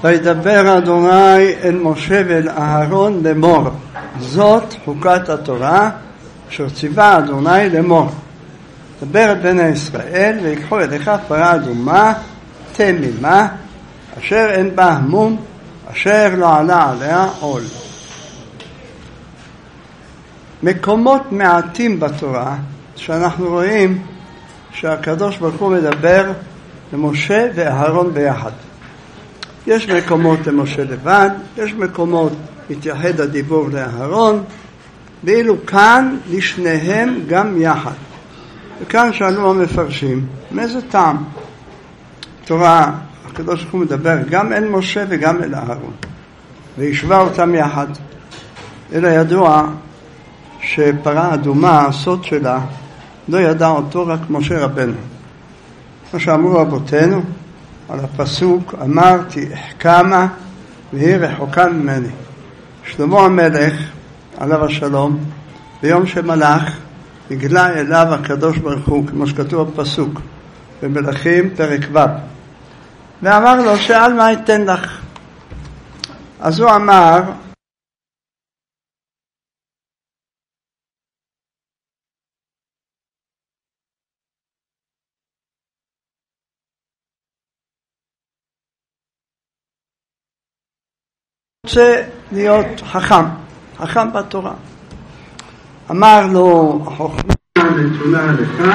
וידבר אדוני אל משה ואל אהרון לאמור, זאת חוקת התורה אשר ציווה אדוני לאמור, דבר את בני ישראל ויקחו אליך פרה אדומה תמימה אשר אין בה מום אשר לא עלה עליה עול. מקומות מעטים בתורה שאנחנו רואים שהקדוש ברוך הוא מדבר למשה ואהרון ביחד. יש מקומות למשה לבד, יש מקומות מתייחד הדיבור לאהרון, ואילו כאן לשניהם גם יחד. וכאן שאלו המפרשים, מאיזה טעם? תורה, הקדוש ברוך הוא מדבר גם אל משה וגם אל אהרון, וישווה אותם יחד. אלא ידוע שפרה אדומה, הסוד שלה, לא ידע אותו רק משה רבנו. כמו שאמרו רבותינו על הפסוק, אמרתי אחכמה והיא רחוקה ממני. שלמה המלך עליו השלום ביום שמלך הגלה אליו הקדוש ברוך הוא, כמו שכתוב בפסוק במלכים פרק ו', ואמר לו שאל מה ייתן לך. אז הוא אמר רוצה להיות חכם בתורה. אמר לו, החוכמה נתונה לך,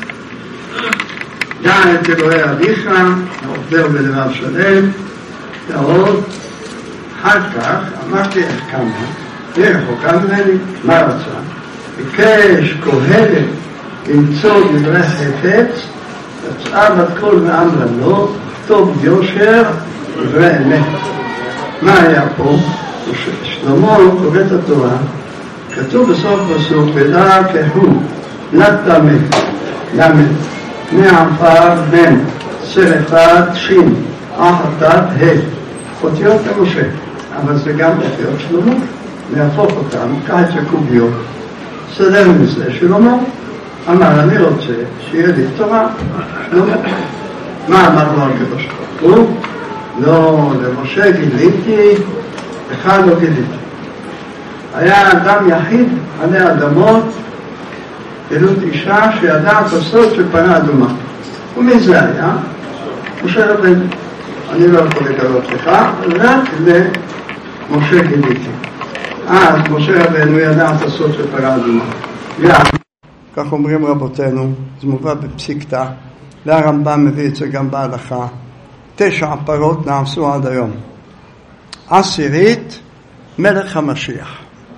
דע את אלוהי אביך, עובדהו בלבב שלם, ועוד אחר כך אמרתי אחכמה, היא רחוקה ממני, מה רצה? ביקש קהלת למצוא דברי חפץ, יצאה בת קול ואמרה לו, כתוב יושר דברי אמת. מה היה פה? שלמה קורא את התורה, כתוב בסוף פסוק, ודע כהוא לטמא למד מעפר מן סרפת שין אחתת אותיות למשה, אבל זה גם אותיות שלמה, להפוך אותם, קח את הקוביות, סדר מזה. שלמה אמר, אני רוצה שיהיה לי תורה. שלמה, מה אמר לו הקדוש ברוך הוא? לא, למשה גיליתי, לך לא גיליתי. היה אדם יחיד עלי אדמות, גלות אישה שידע את הסוד של פרה אדומה. ומי זה היה? משה רבנו. אני לא יכול לגלות לך, רק למשה גיליתי. אז משה רבנו ידע את הסוד של פרה אדומה. כך אומרים רבותינו, זה מובא בפסיקתא, והרמב"ם מביא את זה גם בהלכה. 9 פרות נעשו עד היום. 10 מלך המשיח.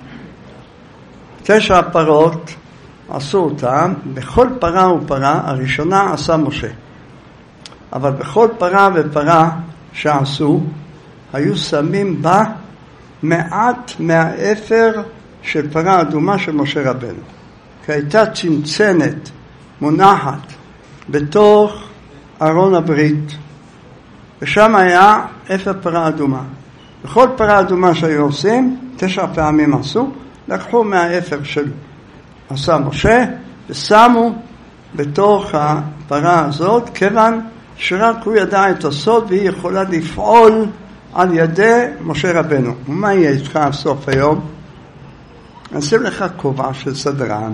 9 פרות עשו אותם, בכל פרה ופרה הראשונה עשה משה. אבל בכל פרה ופרה שעשו, היו שמים בה מעט מהאפר של פרה אדומה של משה רבנו. כי הייתה צנצנת מונחת בתוך ארון הברית, ושם היה אפר פרה אדומה. בכל פרה אדומה שהיו עושים, 9 פעמים עשו, לקחו מהאפר של עשה משה, ושמו בתוך הפרה הזאת, כיוון שרק הוא ידע את הסוד, והיא יכולה לפעול על ידי משה רבנו. ומה יהיה איתך הסוף היום? נשים לך כובע של סדרן,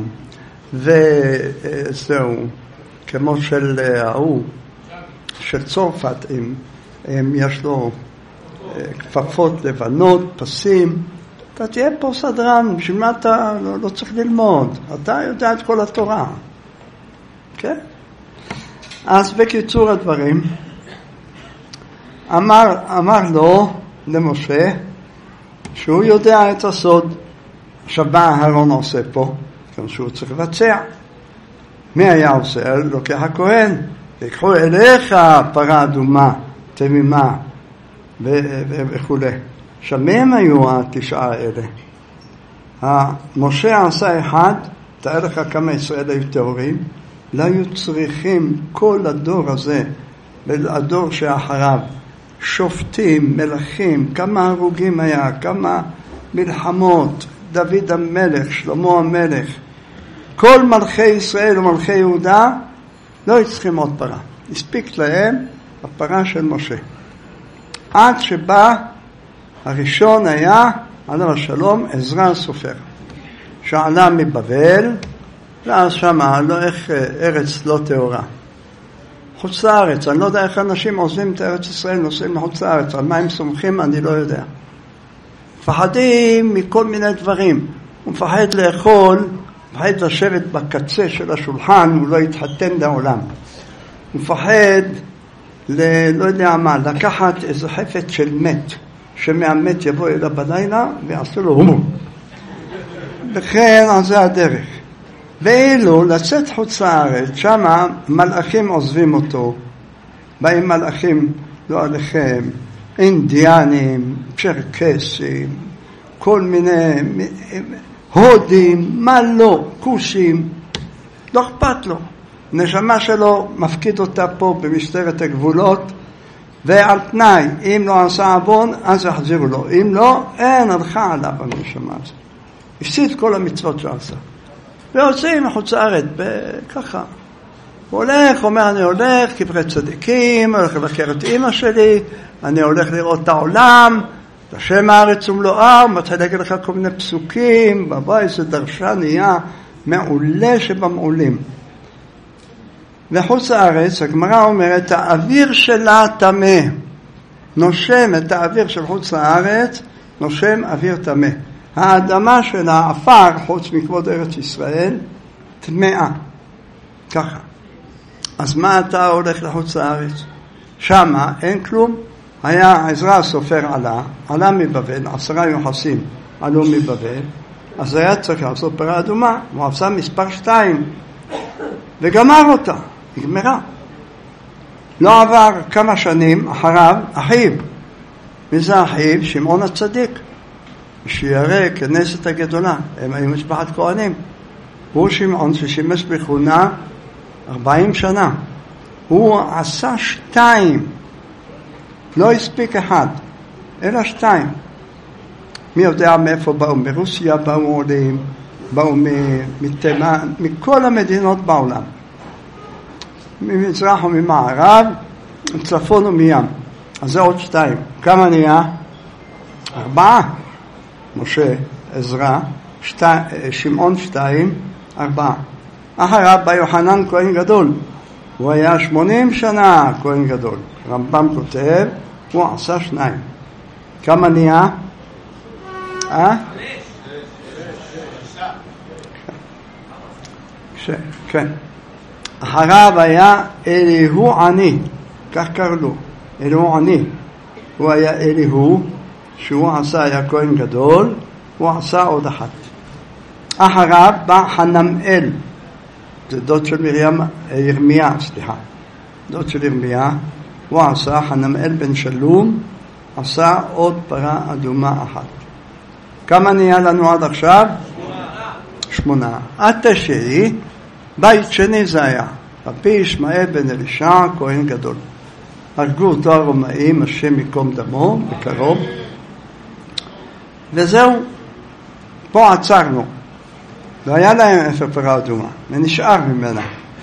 וזהו, כמו של ההוא, של צרפת, יש לו כפפות לבנות, פסים. אתה תהיה פה סדרן, בשביל מה אתה לא צריך ללמוד? אתה יודע את כל התורה. כן? אז בקיצור הדברים, אמר לו למשה שהוא יודע את הסוד. עכשיו בא אהרון עושה פה, כמו שהוא צריך לבצע. מי היה עושה? לוקח הכהן, ויקחו אליך פרה אדומה, תמימה וכו'. עכשיו מהם היו 9 האלה? משה עשה אחד, תאר לך כמה ישראל היו טהורים, לא היו צריכים כל הדור הזה, והדור שאחריו, שופטים, מלכים, כמה הרוגים היה, כמה מלחמות, דוד המלך, שלמה המלך, כל מלכי ישראל ומלכי יהודה, לא היו צריכים עוד פרה. הספיק להם הפרה של משה. עד שבא הראשון היה, עליו השלום, עזרא הסופר, שעלה מבבל, ואז שמה לא איך ארץ לא טהורה. חוץ לארץ, אני לא יודע איך אנשים עוזבים את ארץ ישראל, נוסעים לחוץ לארץ, על מה הם סומכים אני לא יודע. מפחדים מכל מיני דברים, הוא מפחד לאכול, מפחד לשבת בקצה של השולחן, הוא לא יתחתן לעולם. הוא מפחד, לא יודע מה, לקחת איזה חפץ של מת, שמהמת יבוא אליו בלילה ויעשו לו הומו. לכן, אז זה הדרך. ואילו לצאת חוץ לארץ, שמה מלאכים עוזבים אותו, באים מלאכים, לא עליכם, אינדיאנים, צ'רקסים, כל מיני הודים, מה לא, כושים, לא אכפת לו. נשמה שלו מפקיד אותה פה במשטרת הגבולות, ועל תנאי, אם לא עשה עוון, אז יחזירו לו. אם לא, אין הלכה עליו הנשמה הזאת. הפסיד כל המצוות שעשה. ויוצאים מחוץ לארץ, ככה. הוא הולך, אומר, אני הולך, כברי צדיקים, הולך לבקר את אמא שלי, אני הולך לראות את העולם, השם הארץ ומלואר, מתחיל להגיד לך כל מיני פסוקים, בבית זה דרשה נהיה מעולה שבמעולים. וחוץ לארץ, הגמרא אומרת, האוויר שלה טמא, נושם את האוויר של חוץ לארץ, נושם אוויר טמא. האדמה שלה, אפר, חוץ מכבוד ארץ ישראל, טמאה. ככה. אז מה אתה הולך לחוץ לארץ? שמה אין כלום. היה עזרא הסופר עלה מבבל, 10 יוחסים עלו מבבל, אז היה צריך לעשות פרה אדומה, הוא עשה מספר 2, וגמר אותה, נגמרה. לא עבר כמה שנים אחריו, אחיו. מי זה אחיו? שמעון הצדיק. שירא כנסת הגדולה, הם היו משפחת כהנים. הוא שמעון ששימש בכהונה 40 שנה. הוא עשה 2, לא הספיק 1, אלא 2. מי יודע מאיפה באו? מרוסיה באו עולים, באו מתימן, מכל המדינות בעולם. ממזרח וממערב, מצפון ומים. אז זה עוד 2. כמה נהיה? 4. משה, עזרא, שמעון 2, 4. אחריו בא יוחנן כהן גדול. הוא היה 80 שנה כהן גדול. רמב"ם כותב, הוא עשה 2. כמה נהיה? כן. אחריו היה אליהו עני, כך קראו לו, אליהו עני. הוא היה אליהו, שהוא עשה, היה כהן גדול, הוא עשה עוד 1. אחריו בא חנמאל, זה דוד של ירמיה, דוד של ירמיה, הוא עשה, חנמאל בן שלום, עשה עוד פרה אדומה 1. כמה נהיה לנו עד עכשיו? 8. עד 9, בית שני זה היה, רבי ישמעאל בן אלישע, כהן גדול. הרגו אותו הרומאים, השם יקום דמו, בקרוב. וזהו, פה עצרנו. לא היה להם אפר פרה אדומה, ונשאר ממנה.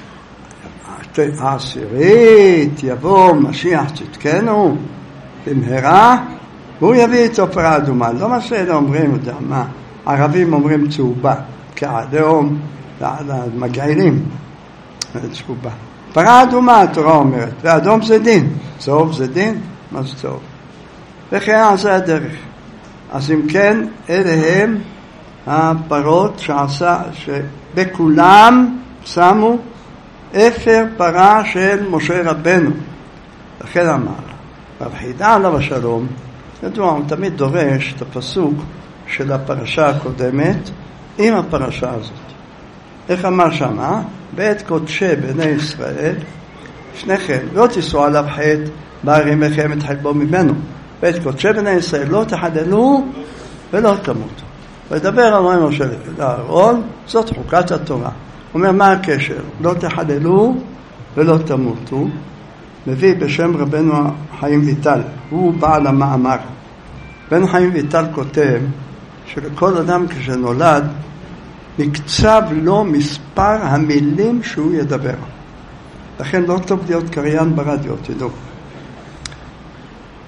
העשירית יבוא משיח צדקנו במהרה, והוא יביא איתו פרה אדומה. לא מה שאלה אומרים, יודע מה, ערבים אומרים צהובה, כאדום, מגעילים, צהובה. פרה אדומה התורה אומרת, ואדום זה דין, צהוב זה דין, מה זה צהוב? וכן זה הדרך. אז אם כן, אלה הם הפרות שעשה, שבכולם שמו אפר פרה של משה רבנו. לכן אמר, רב חידה עליו השלום, ידוע, הוא תמיד דורש את הפסוק של הפרשה הקודמת עם הפרשה הזאת. איך אמר שמה? בעת קודשי בני ישראל, שניכם, לא תיסעו עליו חטא, בערימכם את חלבו ממנו. בעת קודשי בני ישראל, לא תחדלו ולא תמותו. וידבר על משה לאהרון, זאת חוקת התורה. הוא אומר, מה הקשר? לא תחדלו ולא תמותו. מביא בשם רבנו חיים ויטל, הוא בעל המאמר. בן חיים ויטל כותב שלכל אדם כשנולד נקצב לו מספר המילים שהוא ידבר. לכן לא טוב להיות קריין ברדיו, תדעו.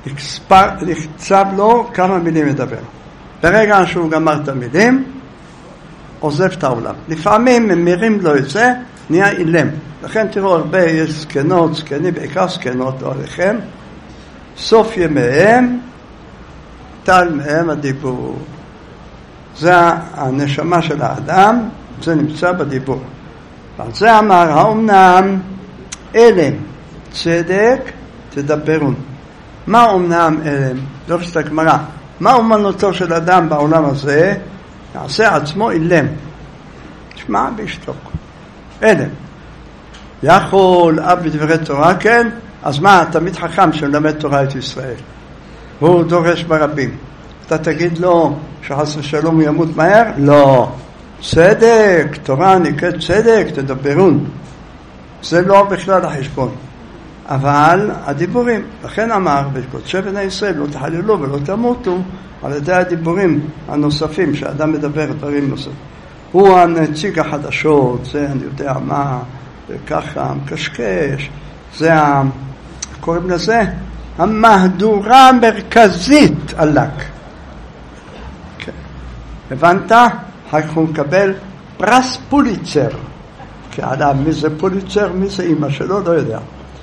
נכתב לו כמה מילים לדבר. ברגע שהוא גמר את המילים, עוזב את העולם. לפעמים ממירים לו את זה, נהיה אילם. לכן תראו הרבה, יש זקנות, זקנים, בעיקר זקנות, לא עליכם, סוף ימיהם, טל מהם הדיבור. זה הנשמה של האדם, זה נמצא בדיבור. ועל זה אמר, האומנם אלם צדק תדברון. מה אומנם אלם? לא חשת הגמרא. מה אומנותו של אדם בעולם הזה? יעשה עצמו אילם. תשמע וישתוק. אלם. יכול אב בדברי תורה, כן? אז מה, תמיד חכם שמלמד תורה את ישראל. הוא דורש ברבים. אתה תגיד לו שחס ושלום ימות מהר? לא. צדק, תורה נקראת צדק, תדברון. זה לא בכלל החשבון. אבל הדיבורים, לכן אמר, בקודשי בני ישראל, לא תחללו ולא תמותו, על ידי הדיבורים הנוספים, שאדם מדבר דברים נוספים. הוא הנציג החדשות, זה אני יודע מה, וככה, מקשקש, זה, קוראים לזה, המהדורה המרכזית עלק. כן. הבנת? אחר כך הוא מקבל פרס פוליצר. כאדם, מי זה פוליצר, מי זה אמא שלו, לא יודע.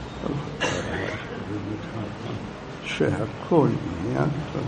שהכל עניין טוב.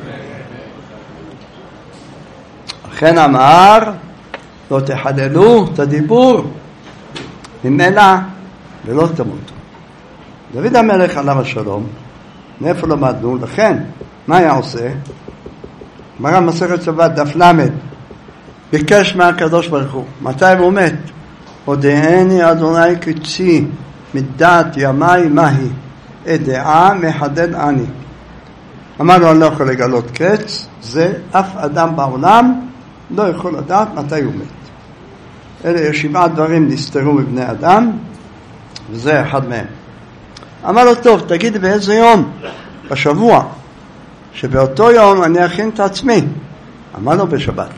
לכן אמר, לא תחללו את הדיבור ממילא ולא תמותו. דוד המלך עליו השלום, מאיפה למדנו? לכן, מה היה עושה? מרן מסכת שבת דף למד, ביקש מהקדוש ברוך הוא. מתי הוא מת? הודעני אדוני קצי מדעת ימי מהי, אדעה מחדד אני. אמר לו, אני לא יכול לגלות קץ, זה אף אדם בעולם לא יכול לדעת מתי הוא מת. אלה 7 דברים נסתרו מבני אדם, וזה אחד מהם. אמר לו, טוב, תגיד באיזה יום? בשבוע. שבאותו יום אני אכין את עצמי. אמר לו, בשבת.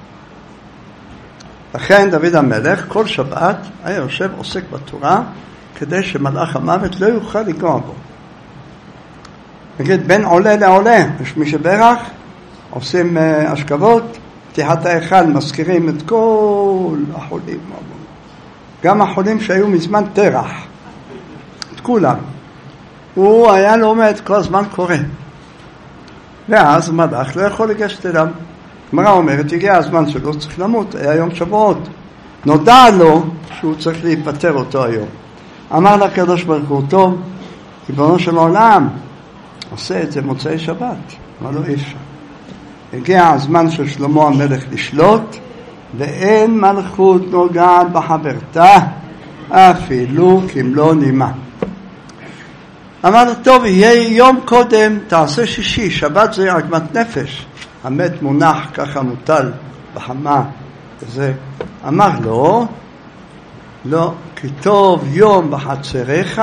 לכן דוד המלך כל שבת היה יושב עוסק בתורה, כדי שמלאך המוות לא יוכל לגוע בו. נגיד, בין עולה לעולה, יש מי שברך, עושים השכבות, פתיחת ההיכל, מזכירים את כל החולים. גם החולים שהיו מזמן תרח. את כולם. הוא היה לומד, כל הזמן קורא. ואז מלאך לא יכול לגשת אליו. גמרא אומרת, הגיע הזמן שלו צריך למות, היה יום שבועות. נודע לו שהוא צריך להיפטר אותו היום. אמר לקדוש ברוך הוא, טוב, ריבונו של עולם, עושה את זה מוצאי שבת. אמר לו, אי אפשר. הגיע הזמן של שלמה המלך לשלוט, ואין מלכות נוגעת בחברתה, אפילו כמלוא נימה. אמר לו, טוב, יהיה יום קודם, תעשה שישי, שבת זה עגמת נפש. המת מונח ככה מוטל בחמה, וזה. אמר לו, לא, כי טוב יום בחצריך,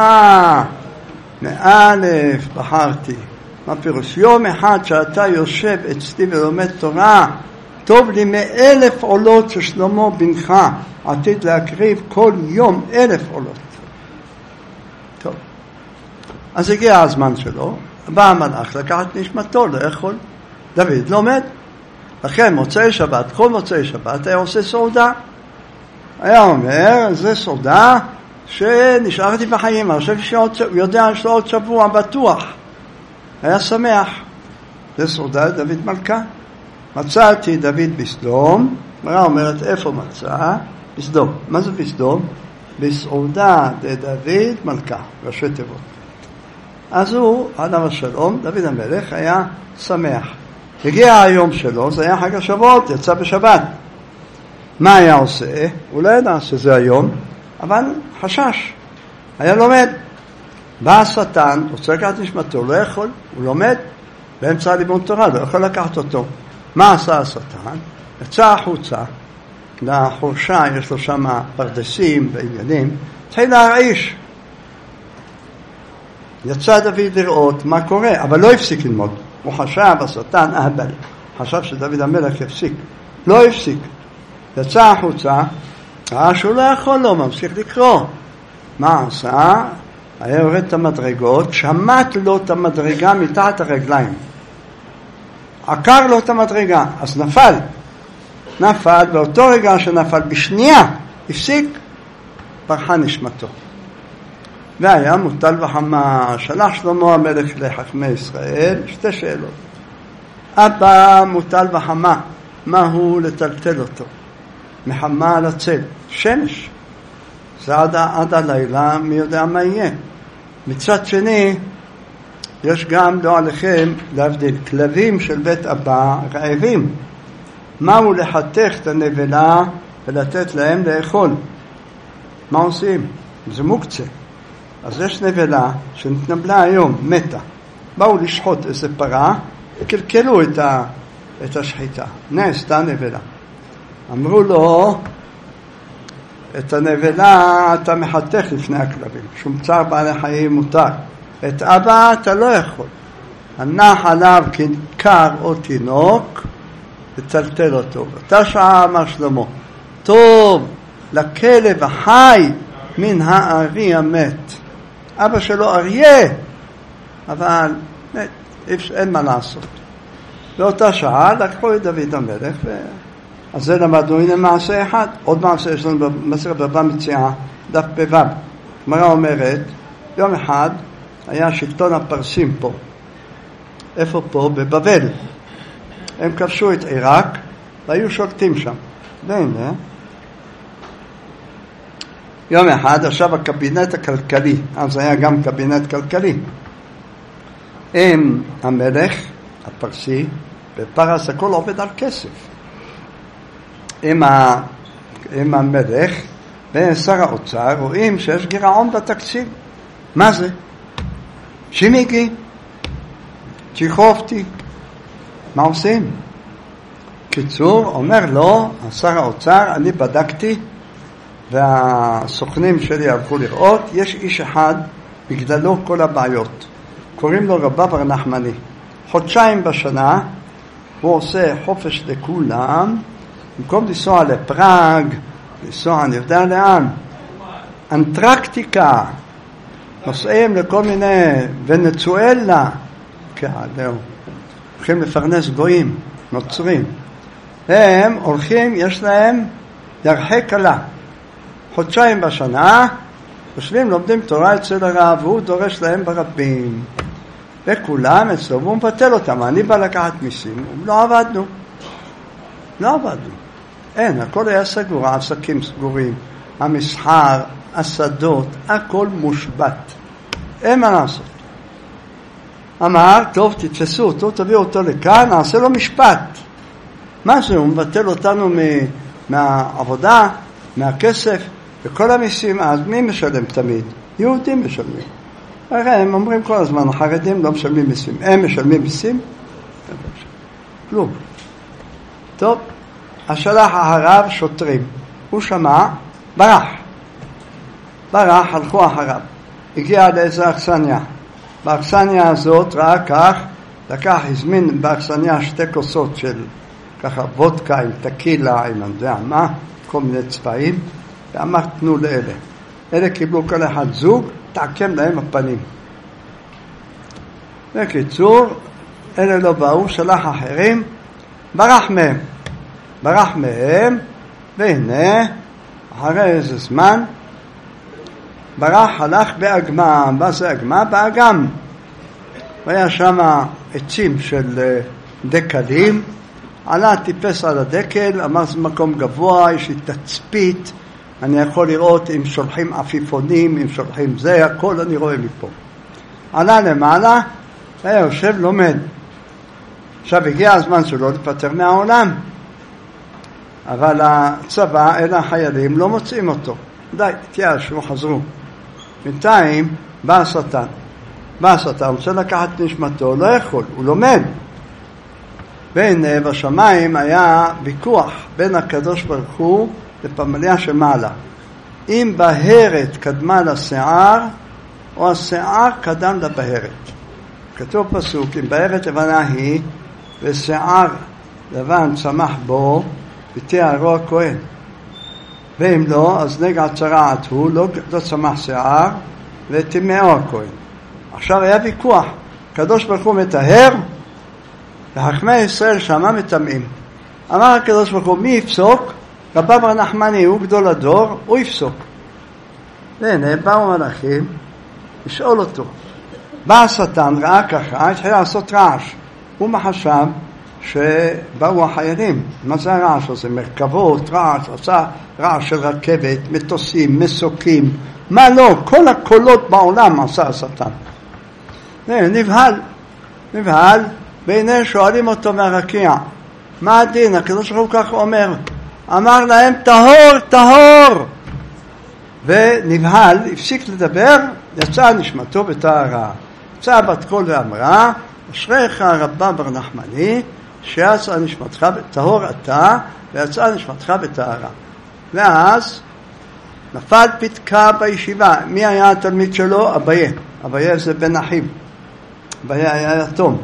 מאלף בחרתי. מה פירוש? יום אחד שאתה יושב אצלי ולומד תורה, טוב לי 1,000 עולות ששלמה בנך עתיד להקריב כל יום 1,000 עולות. טוב. אז הגיע הזמן שלו, בא המלאך לקחת נשמתו, לא יכול. דוד לומד. לכן מוצאי שבת, כל מוצאי שבת היה עושה סעודה. היה אומר, זה סעודה שנשארתי בחיים, אני חושב שהוא יודע יש לו עוד שבוע בטוח. היה שמח. זה סעודה דוד מלכה. מצאתי דוד בסדום. מראה אומרת, איפה מצא? בסדום. מה זה בסדום? בסעודה דוד מלכה, ראשי תיבות. אז הוא, עליו השלום, דוד המלך היה שמח. הגיע היום שלו, זה היה חג השבועות, יצא בשבת. מה היה עושה? הוא לא ידע שזה היום, אבל חשש. היה לומד. בא השטן, רוצה לקחת נשמתו, לא יכול, הוא לומד, באמצע לימוד תורה, לא יכול לקחת אותו. מה עשה השטן? יצא החוצה, לחורשה, יש לו שם פרדסים ועניינים, התחיל להרעיש. יצא דוד לראות מה קורה, אבל לא הפסיק ללמוד. הוא חשב, השטן אהבל, חשב שדוד המלך יפסיק. לא הפסיק. יצא החוצה, ראה שהוא לא יכול לו, ממשיך לקרוא. מה עשה? היה יורד את המדרגות, שמט לו את המדרגה מתחת הרגליים. עקר לו את המדרגה, אז נפל, באותו רגע שנפל, בשנייה, הפסיק, ברחה נשמתו. והיה מוטל וחמה, שלח שלמה המלך לחכמי ישראל, 2 שאלות. אבא מוטל וחמה, מהו לטלטל אותו? מחמה על הצל, שמש. זה עד הלילה, מי יודע מה יהיה. מצד שני, יש גם, לא עליכם, להבדיל, כלבים של בית אבא רעבים. מהו לחתך את הנבלה ולתת להם לאכול? מה עושים? זה מוקצה. אז יש נבלה שנתנבלה היום, מתה. באו לשחוט איזה פרה, קלקלו את השחיטה. נעשתה נבלה. אמרו לו, את הנבלה אתה מחתך לפני הכלבים. שום צער בעלי חיים מותר. את אבא אתה לא יכול. הנח עליו כנקר או תינוק, ותלטל אותו. אותה שעה אמר שלמה, טוב לכלב החי מן הארי המת. אבא שלו אריה, אבל אין מה לעשות. באותה שעה לקחו את דוד המלך, אז זה למדנו, הנה מעשה אחד. עוד מעשה יש לנו במסכת בבא מציעא, דף פ"ו. הגמרא אומרת, יום אחד היה שלטון הפרסים פה. איפה פה? בבבל. הם כבשו את עיראק והיו שולטים שם. והנה, יום אחד, עכשיו הקבינט הכלכלי, אז היה גם קבינט כלכלי. המלך הפרסי, בפרס הכל עובד על כסף. עם המלך ושר האוצר רואים שיש גירעון בתקציב. מה זה? שימיקי, צ'יחופתי, מה עושים? קיצור, אומר לו, שר האוצר, אני בדקתי והסוכנים שלי הלכו לראות, יש איש אחד בגדלו כל הבעיות, קוראים לו רבא בר נחמני. 2 חודשים בשנה הוא עושה חופש לכולם, במקום לנסוע לפראג, לנסוע אני יודע לאן, אנטרקטיקה, נוסעים לכל מיני ונצואלה, הולכים לפרנס גויים, נוצרים. הם הולכים, יש להם ירחי קלה. 2 חודשים בשנה, יושבים, לומדים תורה אצל הרב, והוא דורש להם ברבים. וכולם אצלו, והוא מבטל אותם. אני בא לקחת מיסים, לא עבדנו. אין, הכל היה סגור, העסקים סגורים, המסחר, השדות, הכל מושבת. אין מה לעשות. אמר, טוב, תתפסו אותו, תביאו אותו לכאן, נעשה לו משפט. מה זה? הוא מבטל אותנו מהעבודה, מהכסף, וכל המיסים, אז מי משלם תמיד? יהודים משלמים. הרי הם אומרים כל הזמן, החרדים לא משלמים מיסים. הם משלמים מיסים? כלום. טוב, השלח אחריו שוטרים. הוא שמע, ברח, הלכו אחריו. הגיע לאיזו אכסניה. באכסניה הזאת ראה כך, הזמין באכסניה 2 כוסות של ככה וודקה עם טקילה, עם אני יודע מה, כל מיני צבעים, ואמר תנו לאלה. אלה קיבלו כל אחד זוג, תעקם להם הפנים. בקיצור, אלה לא באו, שלח אחרים, ברח מהם, והנה, אחרי איזה זמן, ברח, הלך באגמה. מה זה אגמה? באגם. והיה שם עצים של דקלים, עלה, טיפס על הדקל, אמר זה מקום גבוה, יש לי תצפית, אני יכול לראות אם שולחים עפיפונים, אם שולחים זה, הכל אני רואה מפה. עלה למעלה, היה יושב, לומד. עכשיו הגיע הזמן שלו לפטר מהעולם, אבל הצבא, אלה החיילים, לא מוצאים אותו. די, תייאשו, חזרו. בינתיים בא השטן, רוצה לקחת נשמתו, לא יכול, הוא לומד. והנה בשמיים היה ויכוח בין הקדוש ברוך הוא לפמליה שמעלה. אם בהרת קדמה לשיער, או השיער קדם לבהרת. כתוב פסוק, אם בהרת לבנה היא, ושיער לבן צמח בו, ותיארו הכהן. ואם לא, אז נגע צרעת הוא, לא צמח שיער, וטמאו הכהן. עכשיו היה ויכוח, הקדוש ברוך הוא מטהר, וחכמי ישראל שמה מטמאים. אמר הקדוש ברוך הוא, מי יפסוק? רבא בר נחמני, הוא גדול הדור, הוא יפסוק. והנה, באו מלאכים לשאול אותו. בא השטן, ראה ככה, התחיל לעשות רעש. הוא מחשב שבאו החיילים. מה זה הרעש הזה? מרכבות, רעש, עשה רעש של רכבת, מטוסים, מסוקים, מה לא? כל הקולות בעולם עשה השטן. נבהל, והנה שואלים אותו מהרקיע, מה הדין? הקדוש ברוך הוא כך אומר, אמר להם טהור, ונבהל, הפסיק לדבר, יצאה נשמתו בטהרה. יצאה בת קול ואמרה, אשריך רבא בר נחמני, שיצא נשמתך טהור אתה, ויצאה נשמתך בטהרה. ואז נפל פתקה בישיבה. מי היה התלמיד שלו? אביה זה בן אחיו. אביה היה יתום,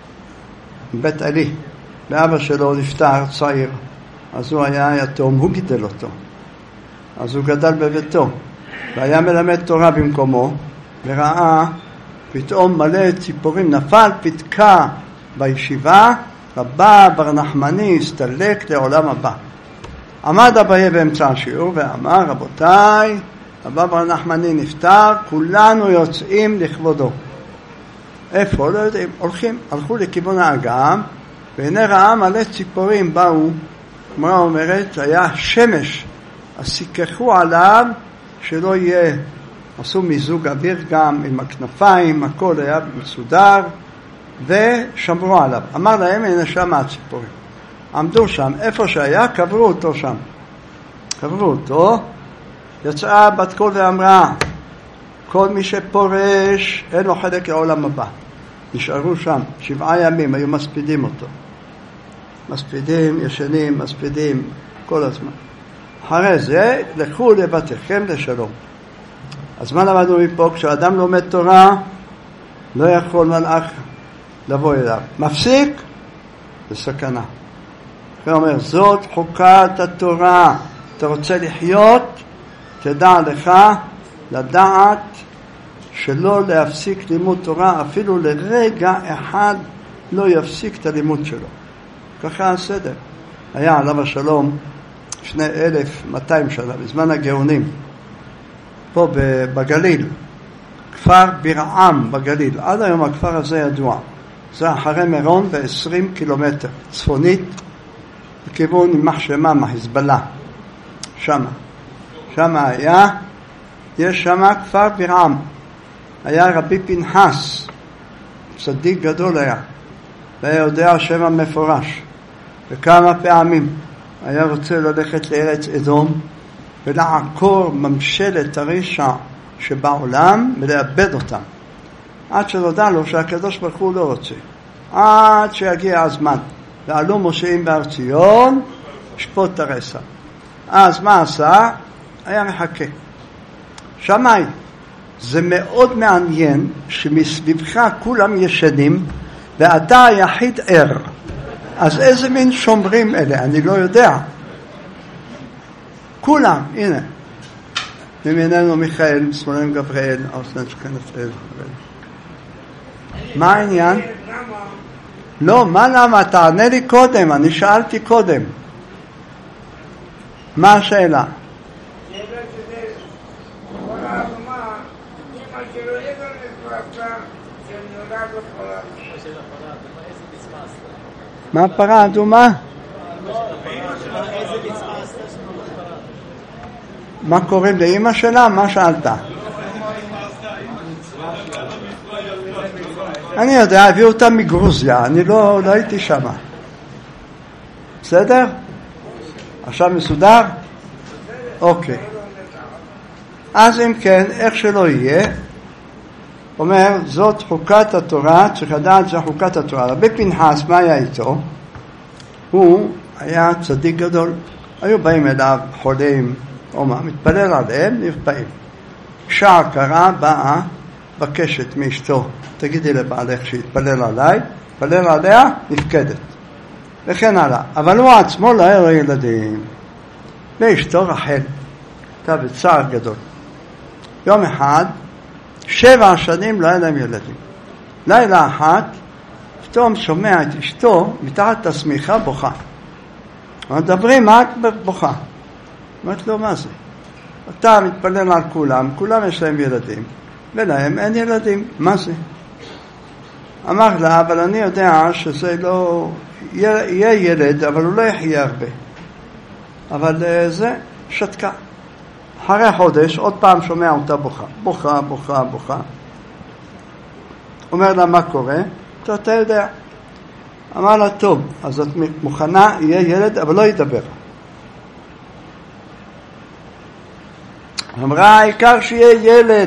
בית עלי, ואבא שלו נפטר צעיר, אז הוא היה יתום, הוא גידל אותו, אז הוא גדל בביתו, והיה מלמד תורה במקומו, וראה פתאום מלא ציפורים, נפל פתקה בישיבה, רבא בר נחמני הסתלק לעולם הבא. עמד אביה באמצע השיעור ואמר, רבותיי, רבא בר נחמני נפטר, כולנו יוצאים לכבודו. איפה? לא יודעים. הלכו לכיוון האגם, והנה ראה מלא ציפורים באו, כמו אומרת, היה שמש, אז סיככו עליו שלא יהיה, עשו מיזוג אוויר גם עם הכנפיים, הכל היה מסודר, ושמרו עליו. אמר להם, הנה שם הציפורים. עמדו שם, איפה שהיה, קברו אותו שם. קברו אותו, יצאה בת קול ואמרה, כל מי שפורש, אין לו חלק לעולם הבא. נשארו שם 7 ימים, היו מספידים אותו. מספידים, ישנים, מספידים, כל הזמן. אחרי זה, לכו לבתיכם לשלום. אז מה למדנו מפה? כשאדם לומד תורה, לא יכול מלאך לבוא אליו. מפסיק, זה סכנה. הוא אומר, זאת חוקת התורה. אתה רוצה לחיות, תדע לך, לדעת, שלא להפסיק לימוד תורה, אפילו לרגע אחד לא יפסיק את הלימוד שלו. ככה הסדר. היה עליו השלום 2,200 שנה, בזמן הגאונים, פה בגליל, כפר בירעם בגליל. עד היום הכפר הזה ידוע. זה אחרי מירון ב-20 קילומטר, צפונית, בכיוון מחשמה, מחזבאללה. שמה היה, יש שמה כפר בירעם. היה רבי פנחס, צדיק גדול היה, והיה יודע שם המפורש, וכמה פעמים היה רוצה ללכת לארץ אדום, ולעקור ממשלת הרשע שבעולם, ולאבד אותם, עד שנודע לו שהקדוש ברוך הוא לא רוצה, עד שיגיע הזמן, ועלו מושעים בהר ציון, שפוט הרשע. אז מה עשה? היה מחכה. שמאי, זה מאוד מעניין שמסביבך כולם ישנים ואתה היחיד ער. אז איזה מין שומרים אלה? אני לא יודע. כולם, הנה. מימיננו מיכאל, משמאלנו גבריאל, ארסנן שקנפל. מה העניין? לא, מה למה? תענה לי קודם, אני שאלתי קודם. מה השאלה? מה הפרה אדומה? מה קוראים לאמא שלה? מה שאלת? אני יודע, הביאו אותה מגרוזיה, אני לא הייתי שם. בסדר? עכשיו מסודר? אוקיי. אז אם כן, איך שלא יהיה, אומר, זאת חוקת התורה, צריך לדעת, זה חוקת התורה. רבי פנחס, מה היה איתו? הוא היה צדיק גדול. היו באים אליו חולים, או מה, מתפלל עליהם, נרפאים. כשעה קרה, באה, בקשת מאשתו, תגידי לבעלך שיתפלל עליי, תפלל עליה, נפקדת. וכן הלאה. אבל הוא עצמו לא היה ילדים. ואשתו רחל, הייתה בצער גדול. יום אחד, 7 שנים לא היה להם ילדים. לילה אחת, פתאום שומע את אשתו מתחת לשמיכה בוכה. מדברים, מה את בוכה? אמרת לו, מה זה? אתה מתפלל על כולם, כולם יש להם ילדים, ולהם אין ילדים, מה זה? אמר לה, אבל אני יודע שזה לא, יהיה ילד, אבל הוא לא יחיה הרבה. אבל זה שתקה. אחרי חודש, עוד פעם שומע אותה בוכה. בוכה, בוכה, בוכה. אומר לה, מה קורה? אתה יודע. אמר לה, טוב, אז את מוכנה, יהיה ילד, אבל לא ידבר. אמרה, העיקר שיהיה ילד,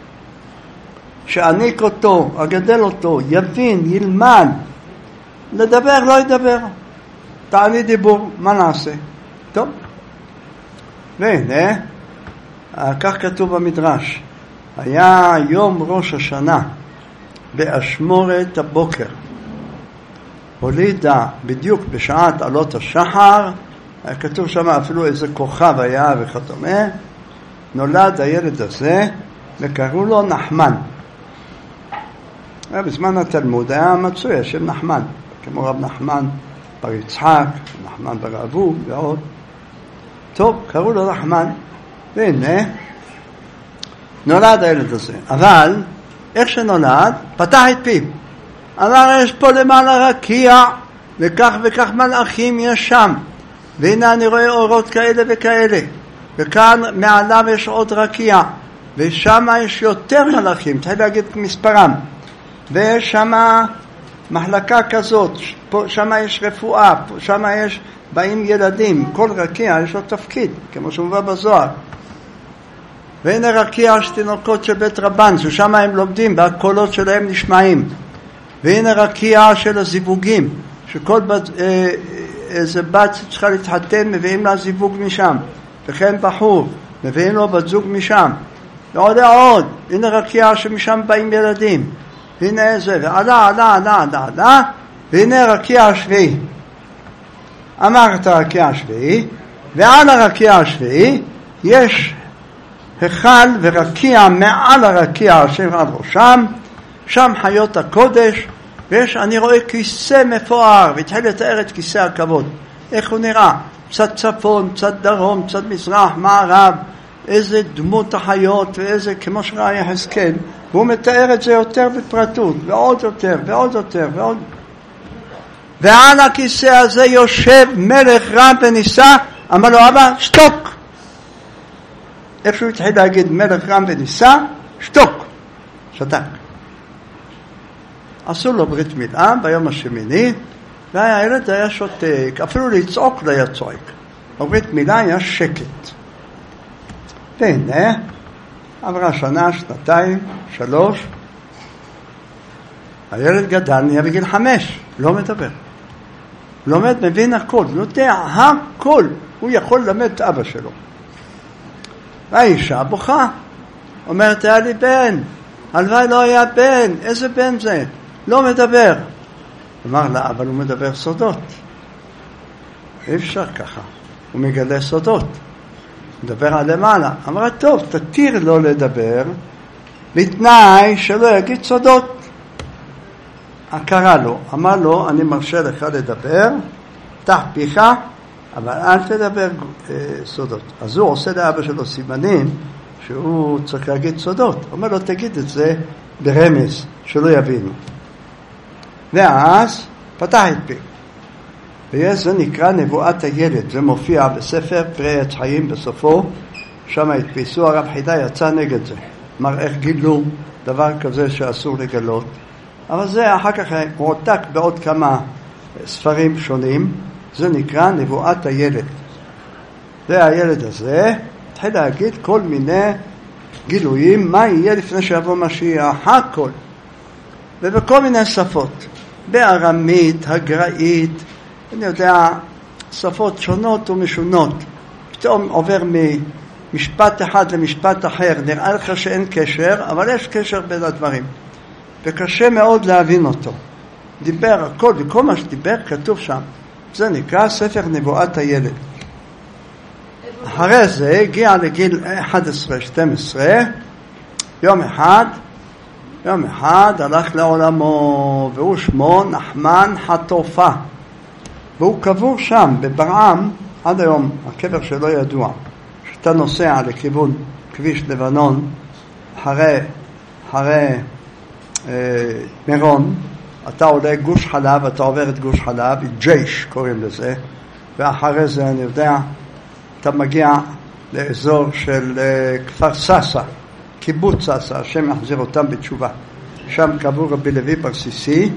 שעניק אותו, אגדל אותו, יבין, ילמד. לדבר, לא ידבר. תעני דיבור, מה נעשה? טוב. והנה, כך כתוב במדרש. היה יום ראש השנה, באשמורת הבוקר. הולידה בדיוק בשעת עלות השחר, כתוב שם אפילו איזה כוכב היה וכדומה, נולד הילד הזה וקראו לו נחמן. בזמן התלמוד היה מצוי השם נחמן, כמו רב נחמן בר יצחק, נחמן בר אבו ועוד. טוב, קראו לו נחמן, והנה נולד הילד הזה. אבל איך שנולד, פתח את פיו. אמר, יש פה למעלה רקיע, וכך וכך מלאכים יש שם. והנה אני רואה אורות כאלה וכאלה. וכאן מעליו יש עוד רקיע. ושם יש יותר מלאכים, תחיל להגיד מספרם. ויש שם מחלקה כזאת, שם יש רפואה, שם יש באים ילדים. כל רקיע יש לו תפקיד, כמו שמובא בזוהר. והנה רקיע שתינוקות של בית רבן, ששם הם לומדים והקולות שלהם נשמעים. והנה רקיע של הזיווגים, שכל איזה בת צריכה להתחתן, מביאים לה זיווג משם. וכן בחור, מביאים לו בת זוג משם. ועוד עוד, הנה רקיע שמשם באים ילדים. והנה זה, ועלה, והנה רקיע השביעי. אמר את הרקיע השביעי, ועל הרקיע השביעי יש היכל ורקיע מעל הרקיע השם על ראשם, שם חיות הקודש, ויש, אני רואה כיסא מפואר, והתחיל לתאר את כיסא הכבוד. איך הוא נראה? צד צפון, צד דרום, צד מזרח, מערב, איזה דמות החיות, ואיזה, כמו שראה יחזקאל, והוא מתאר את זה יותר בפרטות, ועוד יותר, ועוד יותר, ועוד. ועל הכיסא הזה יושב מלך רם ונישא, אמר לו, אבא, שתוק. איפה שהוא התחיל להגיד מלך רם ונישא, שתוק. שתק. עשו לו ברית מילה ביום השמיני, והילד היה שותק, אפילו לצעוק לא היה צועק. בברית מילה היה שקט. והנה, עברה שנה, שנתיים, 3, הילד גדל, נהיה בגיל 5, לא מדבר. לומד, מבין הכל, יודע הכל, הוא יכול ללמד את אבא שלו. והאישה בוכה, אומרת, היה לי בן, הלוואי לא היה בן, איזה בן זה? לא מדבר. אמר לה, אבל הוא מדבר סודות. אי אפשר ככה, הוא מגלה סודות. מדבר על למעלה. אמרה, טוב, תתיר לו לדבר, בתנאי שלא יגיד סודות. קרא לו, אמר לו, אני מרשה לך לדבר, פתח פיך, אבל אל תדבר סודות. אז הוא עושה לאבא שלו סימנים, שהוא צריך להגיד סודות. אומר לו, תגיד את זה ברמז, שלא יבינו. ואז פתח את פיו. וזה נקרא נבואת הילד, זה מופיע בספר פרי עץ חיים בסופו, שם התפיסו, הרב חידה יצא נגד זה. אמר איך גילו דבר כזה שאסור לגלות. אבל זה אחר כך מועתק בעוד כמה ספרים שונים, זה נקרא נבואת הילד. והילד הזה התחיל להגיד כל מיני גילויים, מה יהיה לפני שיבוא משיח, הכל. ובכל מיני שפות, בארמית, הגראית, אני יודע, שפות שונות ומשונות. פתאום עובר ממשפט אחד למשפט אחר, נראה לך שאין קשר, אבל יש קשר בין הדברים. וקשה מאוד להבין אותו. דיבר הכל, וכל מה שדיבר כתוב שם. זה נקרא ספר נבואת הילד. אחרי זה הגיע לגיל 11-12, יום אחד יום אחד הלך לעולמו, והוא שמו נחמן חטופה, והוא קבור שם בברעם. עד היום הקבר שלו ידוע. כשאתה נוסע לכיוון כביש לבנון אחרי מירון, אתה עולה גוש חלב, אתה עובר את גוש חלב, ג'ייש קוראים לזה, ואחרי זה אני יודע, אתה מגיע לאזור של כפר ססה, קיבוץ ססה, השם יחזיר אותם בתשובה. שם קבור רבי לוי ברסיסי,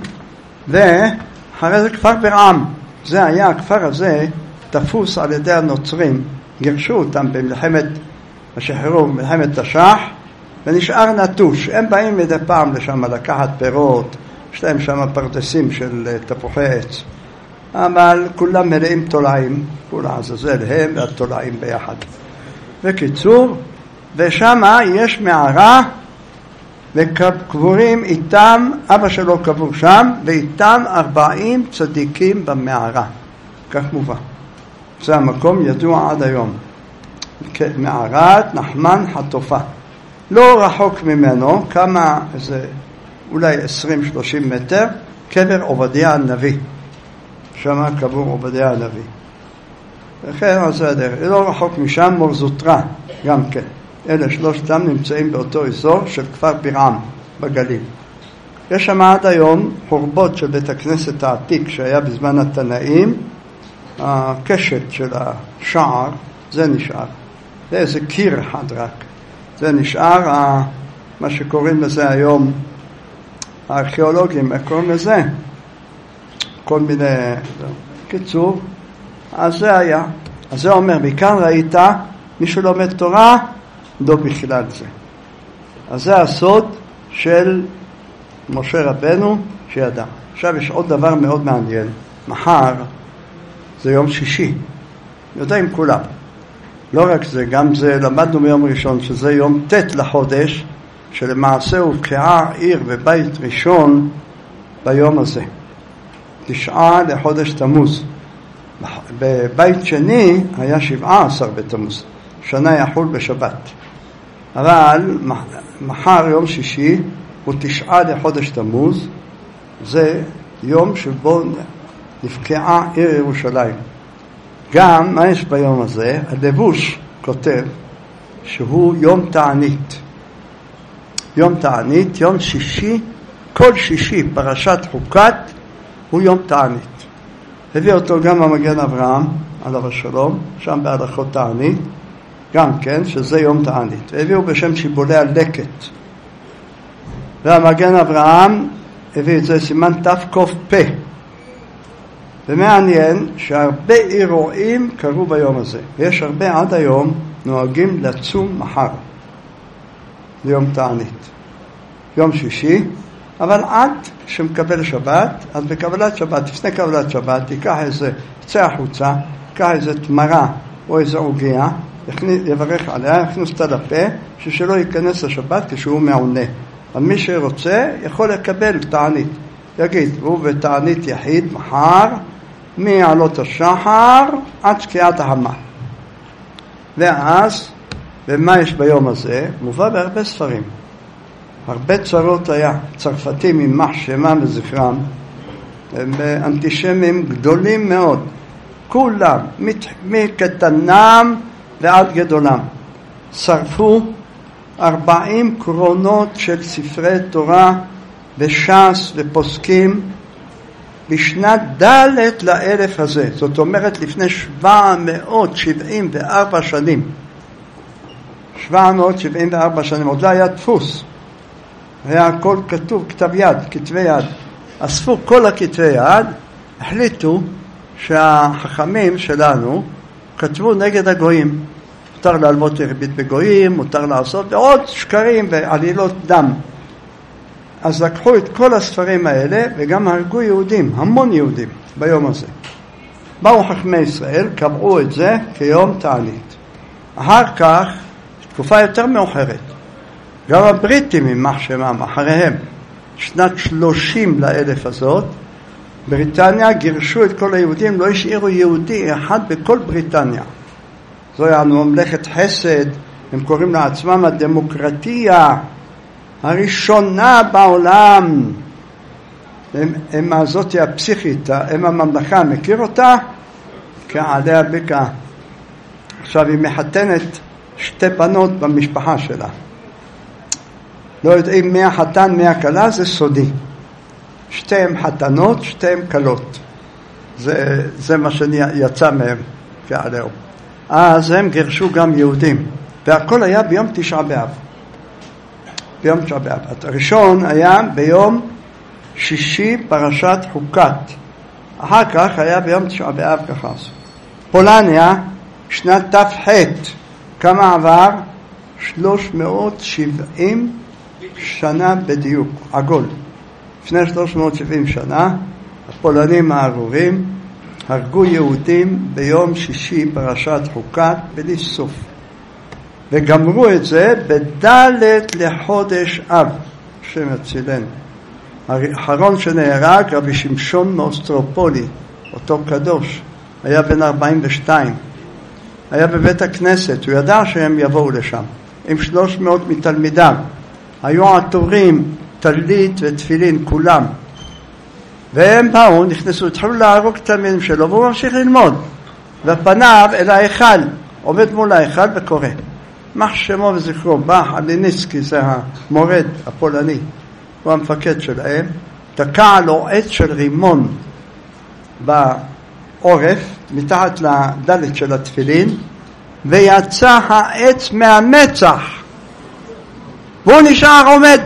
ואחרי זה כפר ברעם. זה היה, הכפר הזה תפוס על ידי הנוצרים, גירשו אותם במלחמת השחרור, מלחמת תש"ח, ונשאר נטוש. הם באים מדי פעם לשם לקחת פירות, יש להם שם פרדסים של תפוחי עץ, אבל כולם מלאים תולעים, כול העזאזל הם והתולעים ביחד. בקיצור, ושם יש מערה, וקבורים איתם, אבא שלו קבור שם, ואיתם 40 צדיקים במערה. כך מובא. זה המקום ידוע עד היום. מערת נחמן חטופה. לא רחוק ממנו, כמה, איזה, אולי 20-30 מטר, קבר עובדיה הנביא. שם קבור עובדיה הנביא. וכן, אז זה הדרך. לא רחוק משם מור זוטרה, גם כן. אלה שלושתם נמצאים באותו אזור של כפר ברעם בגליל. יש שם עד היום חורבות של בית הכנסת העתיק שהיה בזמן התנאים, הקשת של השער, זה נשאר. זה איזה קיר אחד רק. זה נשאר, מה שקוראים לזה היום, הארכיאולוגים, קוראים לזה, כל מיני, קיצור, אז זה היה. אז זה אומר, מכאן ראית, מישהו לומד תורה, לא בכלל זה. אז זה הסוד של משה רבנו שידע. עכשיו יש עוד דבר מאוד מעניין. מחר זה יום שישי. יודעים כולם. לא רק זה, גם זה למדנו ביום ראשון שזה יום ת' לחודש, שלמעשה הובקעה עיר בבית ראשון ביום הזה. 9 לחודש תמוז. בבית שני היה 17 בתמוז. שנה יחול בשבת. אבל מחר יום שישי הוא 9 לחודש תמוז, זה יום שבו נפקעה עיר ירושלים. גם מה יש ביום הזה? הלבוש כותב שהוא יום תענית. יום תענית, יום שישי, כל שישי פרשת חוקת הוא יום תענית. הביא אותו גם המגן אברהם עליו השלום, שם בהלכות תענית, גם כן, שזה יום תענית. והביאו בשם שיבולי הלקט. והמגן אברהם הביא את זה סימן תק"פ. ומעניין שהרבה אירועים קרו ביום הזה. ויש הרבה עד היום נוהגים לצום מחר. ליום תענית. יום שישי, אבל עד שמקבל שבת, אז בקבלת שבת, לפני קבלת שבת, תיקח איזה, יצא החוצה, תיקח איזה תמרה או איזה עוגיה, יברך עליה, יכנוס אותה לפה, שלא ייכנס לשבת כשהוא מעונה. אבל מי שרוצה יכול לקבל תענית. יגיד, הוא בתענית יחיד מחר, מעלות השחר עד שקיעת ההמה. ואז, ומה יש ביום הזה? מובא בהרבה ספרים. הרבה צרות היה, צרפתים יימח שמם וזכרם, הם אנטישמים גדולים מאוד. כולם, מקטנם ועד גדולם, שרפו 40 קרונות של ספרי תורה וש"ס ופוסקים בשנת ד' לאלף הזה. זאת אומרת לפני 774 שנים. 774 שנים, עוד לא היה דפוס. היה הכל כתוב, כתב יד, כתבי יד. אספו כל הכתבי יד, החליטו שהחכמים שלנו כתבו נגד הגויים. מותר להלוות ריבית בגויים, מותר לעשות עוד שקרים ועלילות דם. אז לקחו את כל הספרים האלה וגם הרגו יהודים, המון יהודים ביום הזה. באו חכמי ישראל, קבעו את זה כיום תענית. אחר כך, תקופה יותר מאוחרת, גם הבריטים יימח שמם אחריהם, שנת 30 לאלף הזאת, בריטניה גירשו את כל היהודים, לא השאירו יהודי אחד בכל בריטניה. זו היה ממלכת חסד, הם קוראים לעצמם הדמוקרטיה, הראשונה בעולם, הם הזאתי הפסיכית, הם הממלכה, מכיר אותה? כעלי הבקע. עכשיו היא מחתנת שתי בנות במשפחה שלה. לא יודעים מי החתן מי הכלה, זה סודי. שתיהם חתנות, שתיהם כלות. זה מה שיצא מהם כעליהו. אז הם גירשו גם יהודים, והכל היה ביום תשעה באב. ביום תשעה באב. הראשון היה ביום שישי פרשת חוקת. אחר כך היה ביום תשעה באב ככה. פולניה, שנת ת"ח, כמה עבר? 370 שנה בדיוק, עגול. לפני 370 שנה, הפולנים הארורים הרגו יהודים ביום שישי פרשת חוקת בלי סוף. וגמרו את זה בדלת לחודש אב, השם יצילנו. האחרון שנהרג, רבי שמשון מאוסטרופולי, אותו קדוש, היה בן 42. היה בבית הכנסת, הוא ידע שהם יבואו לשם, עם 300 מתלמידיו. היו עטורים, טלית ותפילין, כולם. והם באו, נכנסו, התחילו להרוג את התלמידים שלו, והוא ממשיך ללמוד. ופניו אל ההיכל, עומד מול ההיכל וקורא. מה שמו וזכרו, בח אליניסקי, זה המורד הפולני, הוא המפקד שלהם, תקע לו עץ של רימון בעורף, מתחת לדלת של התפילין, ויצא העץ מהמצח, והוא נשאר עומד.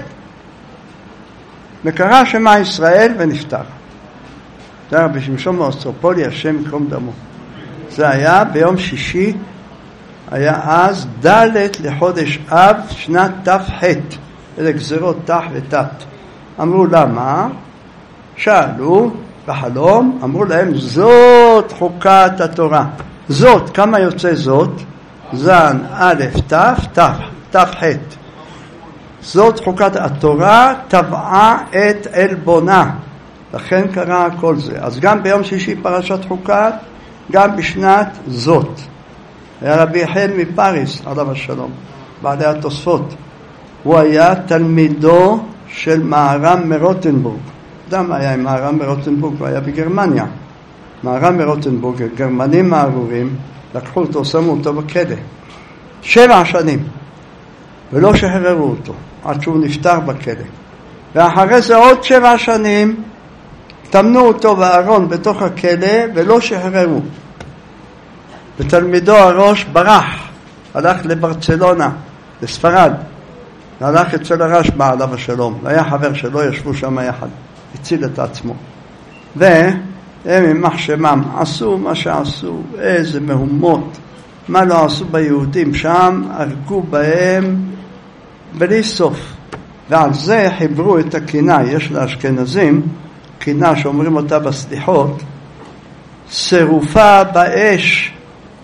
וקרא שמה ישראל ונפטר. זה רבי שמשון מאוסטרופולי, השם יקום דמו. זה היה ביום שישי, היה אז דלת לחודש אב שנת ת"ח. אלה גזירות ת"ח ות"ת. אמרו למה? שאלו בחלום, אמרו להם זאת חוקת התורה. זאת, כמה יוצא זאת? זן א' ת"ח. זאת חוקת התורה, טבעה את אלבונה. לכן קרה כל זה. אז גם ביום שישי פרשת חוקת, גם בשנת זאת. היה רבי יחיאל מפריס, עליו השלום, בעלי התוספות. הוא היה תלמידו של מהר"ם מרוטנבורג. אדם היה עם מהר"ם מרוטנבורג, הוא היה בגרמניה. מהר"ם מרוטנבורג, הגרמנים הארורים, לקחו אותו, שמו אותו בכלא. 7 שנים. ולא שחררו אותו, עד שהוא נפטר בכלא. ואחרי זה עוד 7 שנים, תמנו אותו בארון בתוך הכלא, ולא שחררו. ותלמידו הראש ברח, הלך לברצלונה, לספרד, הלך אצל הרשב"א עליו השלום, והיה חבר שלו, ישבו שם יחד, הציל את עצמו. והם עם מחשמם עשו מה שעשו, איזה מהומות, מה לא עשו ביהודים שם, הרגו בהם בלי סוף. ועל זה חיברו את הקינה, יש לאשכנזים קינה שאומרים אותה בסליחות, שרופה באש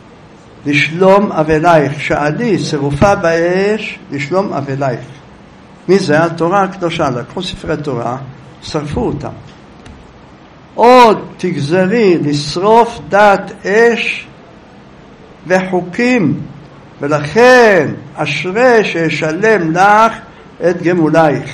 לשלום אבלייך. שאלי, שרופה באש לשלום אבלייך. מי זה? התורה הקדושה. לקחו ספרי תורה, שרפו אותם. עוד תגזרי לשרוף דת אש וחוקים, ולכן אשרי שישלם לך את גמולייך.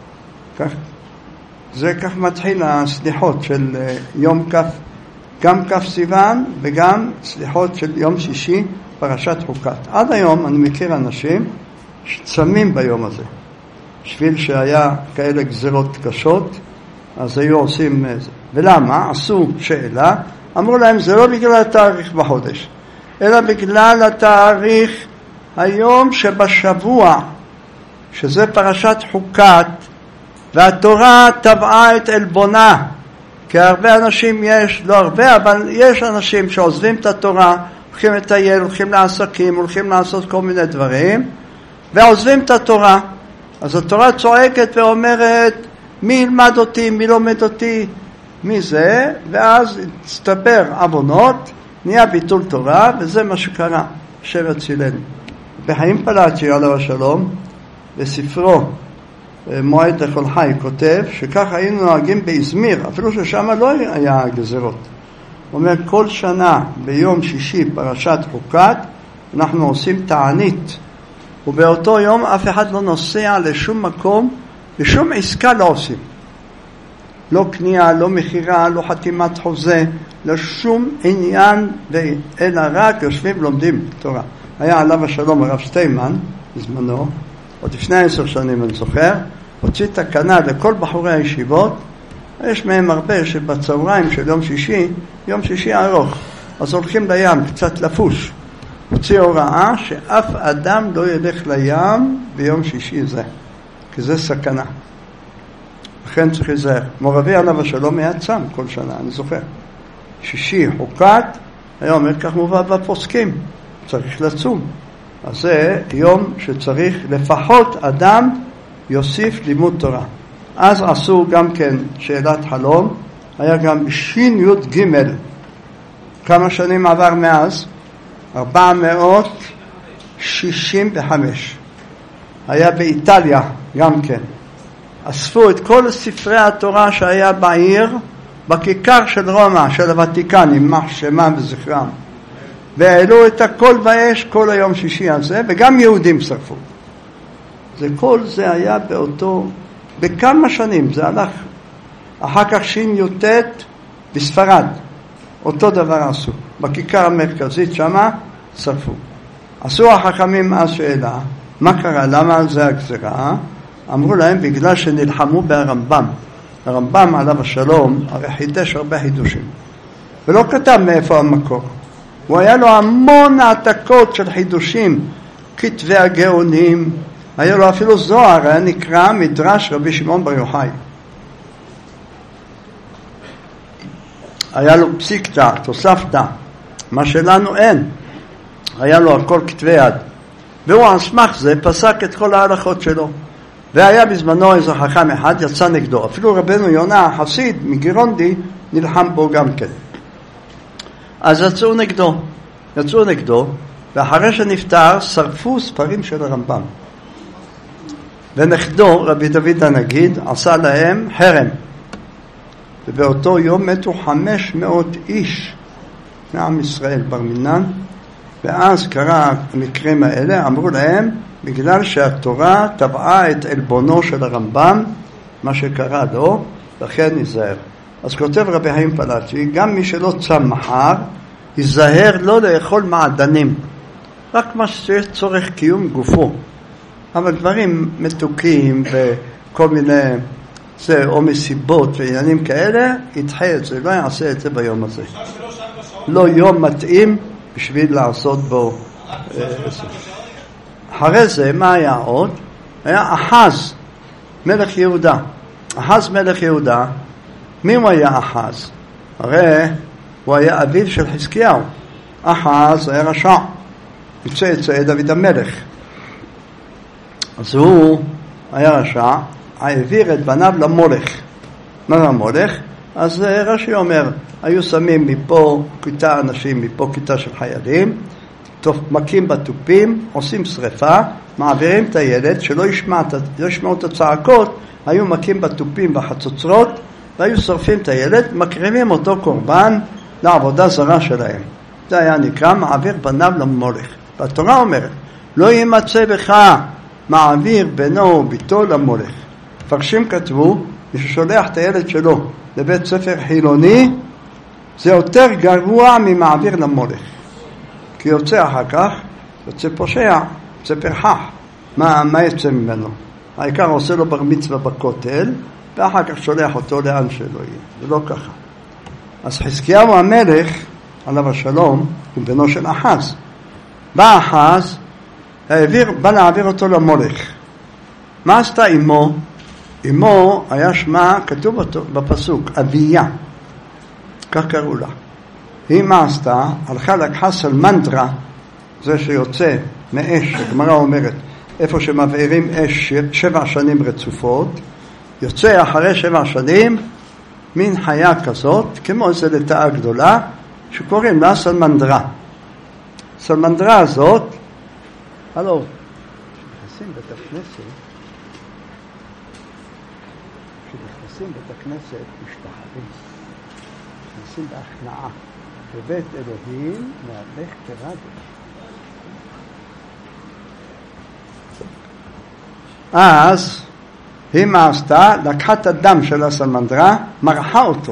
זה כך מתחיל הסליחות של יום כף, גם כף סיוון וגם סליחות של יום שישי פרשת חוקת. עד היום אני מכיר אנשים שצמים ביום הזה, בשביל שהיה כאלה גזירות קשות, אז היו עושים זה. ולמה? עשו שאלה, אמרו להם זה לא בגלל התאריך בחודש, אלא בגלל התאריך היום שבשבוע, שזה פרשת חוקת, והתורה טבעה את אלבונה. כי הרבה אנשים יש, לא הרבה, אבל יש אנשים שעוזבים את התורה, הולכים לטייל, הולכים לעסקים, הולכים לעשות כל מיני דברים, ועוזבים את התורה. אז התורה צועקת ואומרת, מי ילמד אותי, מי לומד אותי, מי זה, ואז הצטבר עוונות, נהיה ביטול תורה, וזה מה שקרה, השם יצילנו. בחיים פלאצ'י עליו השלום, בספרו מועד לכל חי, כותב שכך היינו נוהגים באזמיר, אפילו ששם לא היה גזירות. הוא אומר, כל שנה ביום שישי פרשת חוקת, אנחנו עושים תענית ובאותו יום אף אחד לא נוסע לשום מקום, לשום עסקה לא עושים. לא קנייה, לא מחירה, לא חתימת חוזה, לא שום עניין, אלא רק יושבים ולומדים תורה. היה עליו השלום הרב שטיימן, בזמנו, עוד לפני 10 שנים אני זוכר, הוציא תקנה לכל בחורי הישיבות, יש מהם הרבה שבצהריים של יום שישי ארוך, אז הולכים לים, קצת לפוש. הוציא הוראה שאף אדם לא ילך לים ביום שישי זה, כי זה סכנה. לכן צריך להיזהר. מורבי עליו השלום היה צם כל שנה, אני זוכר. שישי חוקת, היה אומר כך מובא בפוסקים, צריך לצום. אז זה יום שצריך לפחות אדם יוסיף לימוד תורה. אז עשו גם כן שאלת חלום, היה גם שין י' ג'. כמה שנים עבר מאז? 465. היה באיטליה גם כן. אספו את כל ספרי התורה שהיה בעיר, בכיכר של רומא, של הוותיקן, יימח שמם וזכרם. והעלו את הכל באש כל היום שישי הזה, וגם יהודים שרפו. כל זה היה בכמה שנים, זה הלך. אחר כך שי"ט בספרד, אותו דבר עשו. בכיכר המרכזית שמה שרפו. עשו החכמים אז שאלה, מה קרה? למה זה הגזרה? אמרו להם בגלל שנלחמו ברמב"ם. הרמב"ם עליו השלום הרי חידש הרבה חידושים. ולא כתב מאיפה המקור. הוא היה לו המון העתקות של חידושים, כתבי הגאונים, היה לו אפילו זוהר, היה נקרא מדרש רבי שמעון בר יוחאי. היה לו פסיקתא, תוספתא, מה שלנו אין. היה לו הכל כתבי יד. והוא על סמך זה פסק את כל ההלכות שלו. והיה בזמנו איזה חכם אחד יצא נגדו. אפילו רבנו יונה החסיד מגירונדי נלחם בו גם כן. אז יצאו נגדו, ואחרי שנפטר שרפו ספרים של הרמב"ם. ונכדו רבי דוד הנגיד עשה להם חרם. ובאותו יום מתו 500 איש מעם ישראל בר מינן. ואז קרה המקרים האלה, אמרו להם, בגלל שהתורה טבעה את אלבונו של הרמב"ם, מה שקרה לו, לכן ייזהר. אז כותב רבי חיים פלאצ'י, גם מי שלא צם מחר, ייזהר לא לאכול מעדנים, רק מה שיש צורך קיום גופו. אבל דברים מתוקים וכל מיני, זה או מסיבות ועניינים כאלה, ידחה את זה, לא יעשה את זה ביום הזה. לא יום מתאים בשביל לעשות בו. אחרי זה, מה היה עוד? היה אחז, מלך יהודה. אחז מלך יהודה, מי הוא היה אחז? הרי הוא היה אביו של חזקיהו. אחז היה רשע, צאצא דוד המלך. אז הוא היה רשע, העביר את בניו למולך. מה זה המולך? אז רש"י אומר, היו שמים מפה כיתה אנשים, מפה כיתה של חיילים, מכים בתופים, עושים שריפה, מעבירים את הילד, שלא ישמעו את הצעקות, היו מכים בתופים בחצוצרות, והיו שורפים את הילד, מקריבים אותו קורבן לעבודה זרה שלהם. זה היה נקרא מעביר בניו למולך. והתורה אומרת, לא יימצא בך מעביר בנו וביתו למולך. מפרשים כתבו, מי ששולח את הילד שלו לבית ספר חילוני, זה יותר גרוע ממעביר למולך. כי יוצא אחר כך, יוצא פושע, יוצא פרחח. מה יוצא ממנו? העיקר עושה לו בר מצווה בכותל, ואחר כך שולח אותו לאן שלא יהיה. זה לא ככה. אז חזקיהו המלך, עליו השלום, הוא בנו של אחז. בא אחז, בא להעביר אותו למולך. מה עשתה אמו? אמו היה שמה, כתוב בפסוק, אביה. כך קראו לה. היא מה עשתה? הלכה לקחה סלמנדרה, זה שיוצא מאש, הגמרא אומרת, איפה שמבעירים אש 7 שנים רצופות, יוצא אחרי 7 שנים, מין חיה כזאת, כמו איזו לטאה גדולה, שקוראים לה סלמנדרה. סלמנדרה הזאת, הלו, כשנכנסים בית הכנסת, משתחווים, נכנסים בהכנעה, בבית אלוהים מהלך כרדיו. אז היא מה עשתה? לקחה את הדם של הסלמנדרה, מרחה אותו.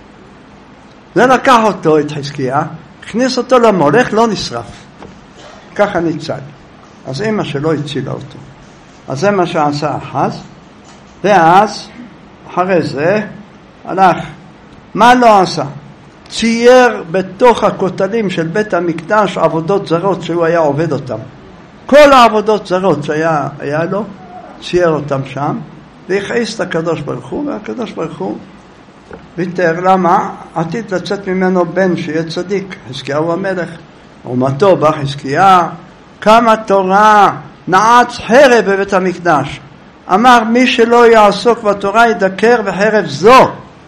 זה לקח אותו, את חזקיה, הכניס אותו למולך, לא נשרף. ככה ניצל. אז אמא שלו הצילה אותו. אז זה מה שעשה אחז, ואז אחרי זה הלך. מה לא עשה? צייר בתוך הכותלים של בית המקדש עבודות זרות שהוא היה עובד אותם. כל העבודות זרות שהיה לו, צייר אותם שם, והכעיס את הקדוש ברוך הוא, והקדוש ברוך הוא ויתר. למה? עתיד לצאת ממנו בן שיהיה צדיק, חזקיהו המלך. אומתו בא חזקיה, כמה תורה, נעץ חרב בבית המקדש. אמר מי שלא יעסוק בתורה ידקר בחרב זו.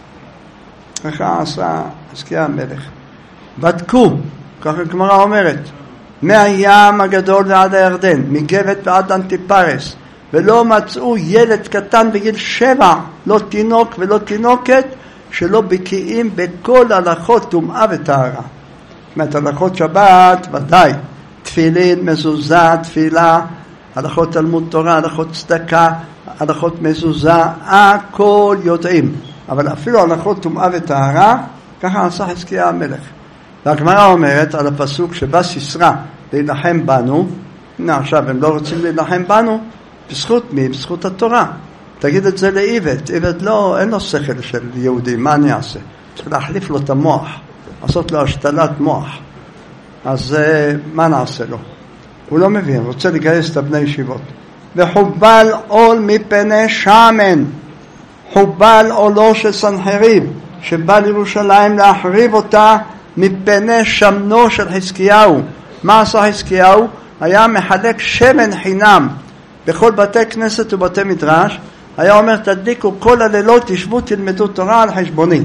ככה עשה חזקיה המלך. בדקו, ככה הגמרא אומרת, מהים הגדול ועד הירדן, מגבת ועד אנטיפרס, ולא מצאו ילד קטן בגיל 7, לא תינוק ולא תינוקת, שלא בקיאים בכל הלכות טומאה וטהרה. זאת אומרת, הלכות שבת, ודאי, תפילין, מזוזה, תפילה, הלכות תלמוד תורה, הלכות צדקה, הלכות מזוזה, הכל יודעים. אבל אפילו הלכות טומאה וטהרה, ככה עשה חזקיה המלך. והגמרא אומרת על הפסוק שבא סיסרא להילחם בנו, הנה עכשיו הם לא רוצים להילחם בנו, בזכות מי? בזכות התורה. תגיד את זה לאיבד, איבד לא, אין לו שכל של יהודי, מה אני אעשה? צריך להחליף לו את המוח, לעשות לו השתלת מוח. אז מה נעשה לו? הוא לא מבין, רוצה לגייס את הבני ישיבות. וחובל עול מפני שמן, חובל עולו של סנחריב, שבא לירושלים להחריב אותה מפני שמנו של חזקיהו. מה עשה חזקיהו? היה מחלק שמן חינם בכל בתי כנסת ובתי מדרש, היה אומר תדליקו כל הלילות, תשבו תלמדו תורה על חשבוני.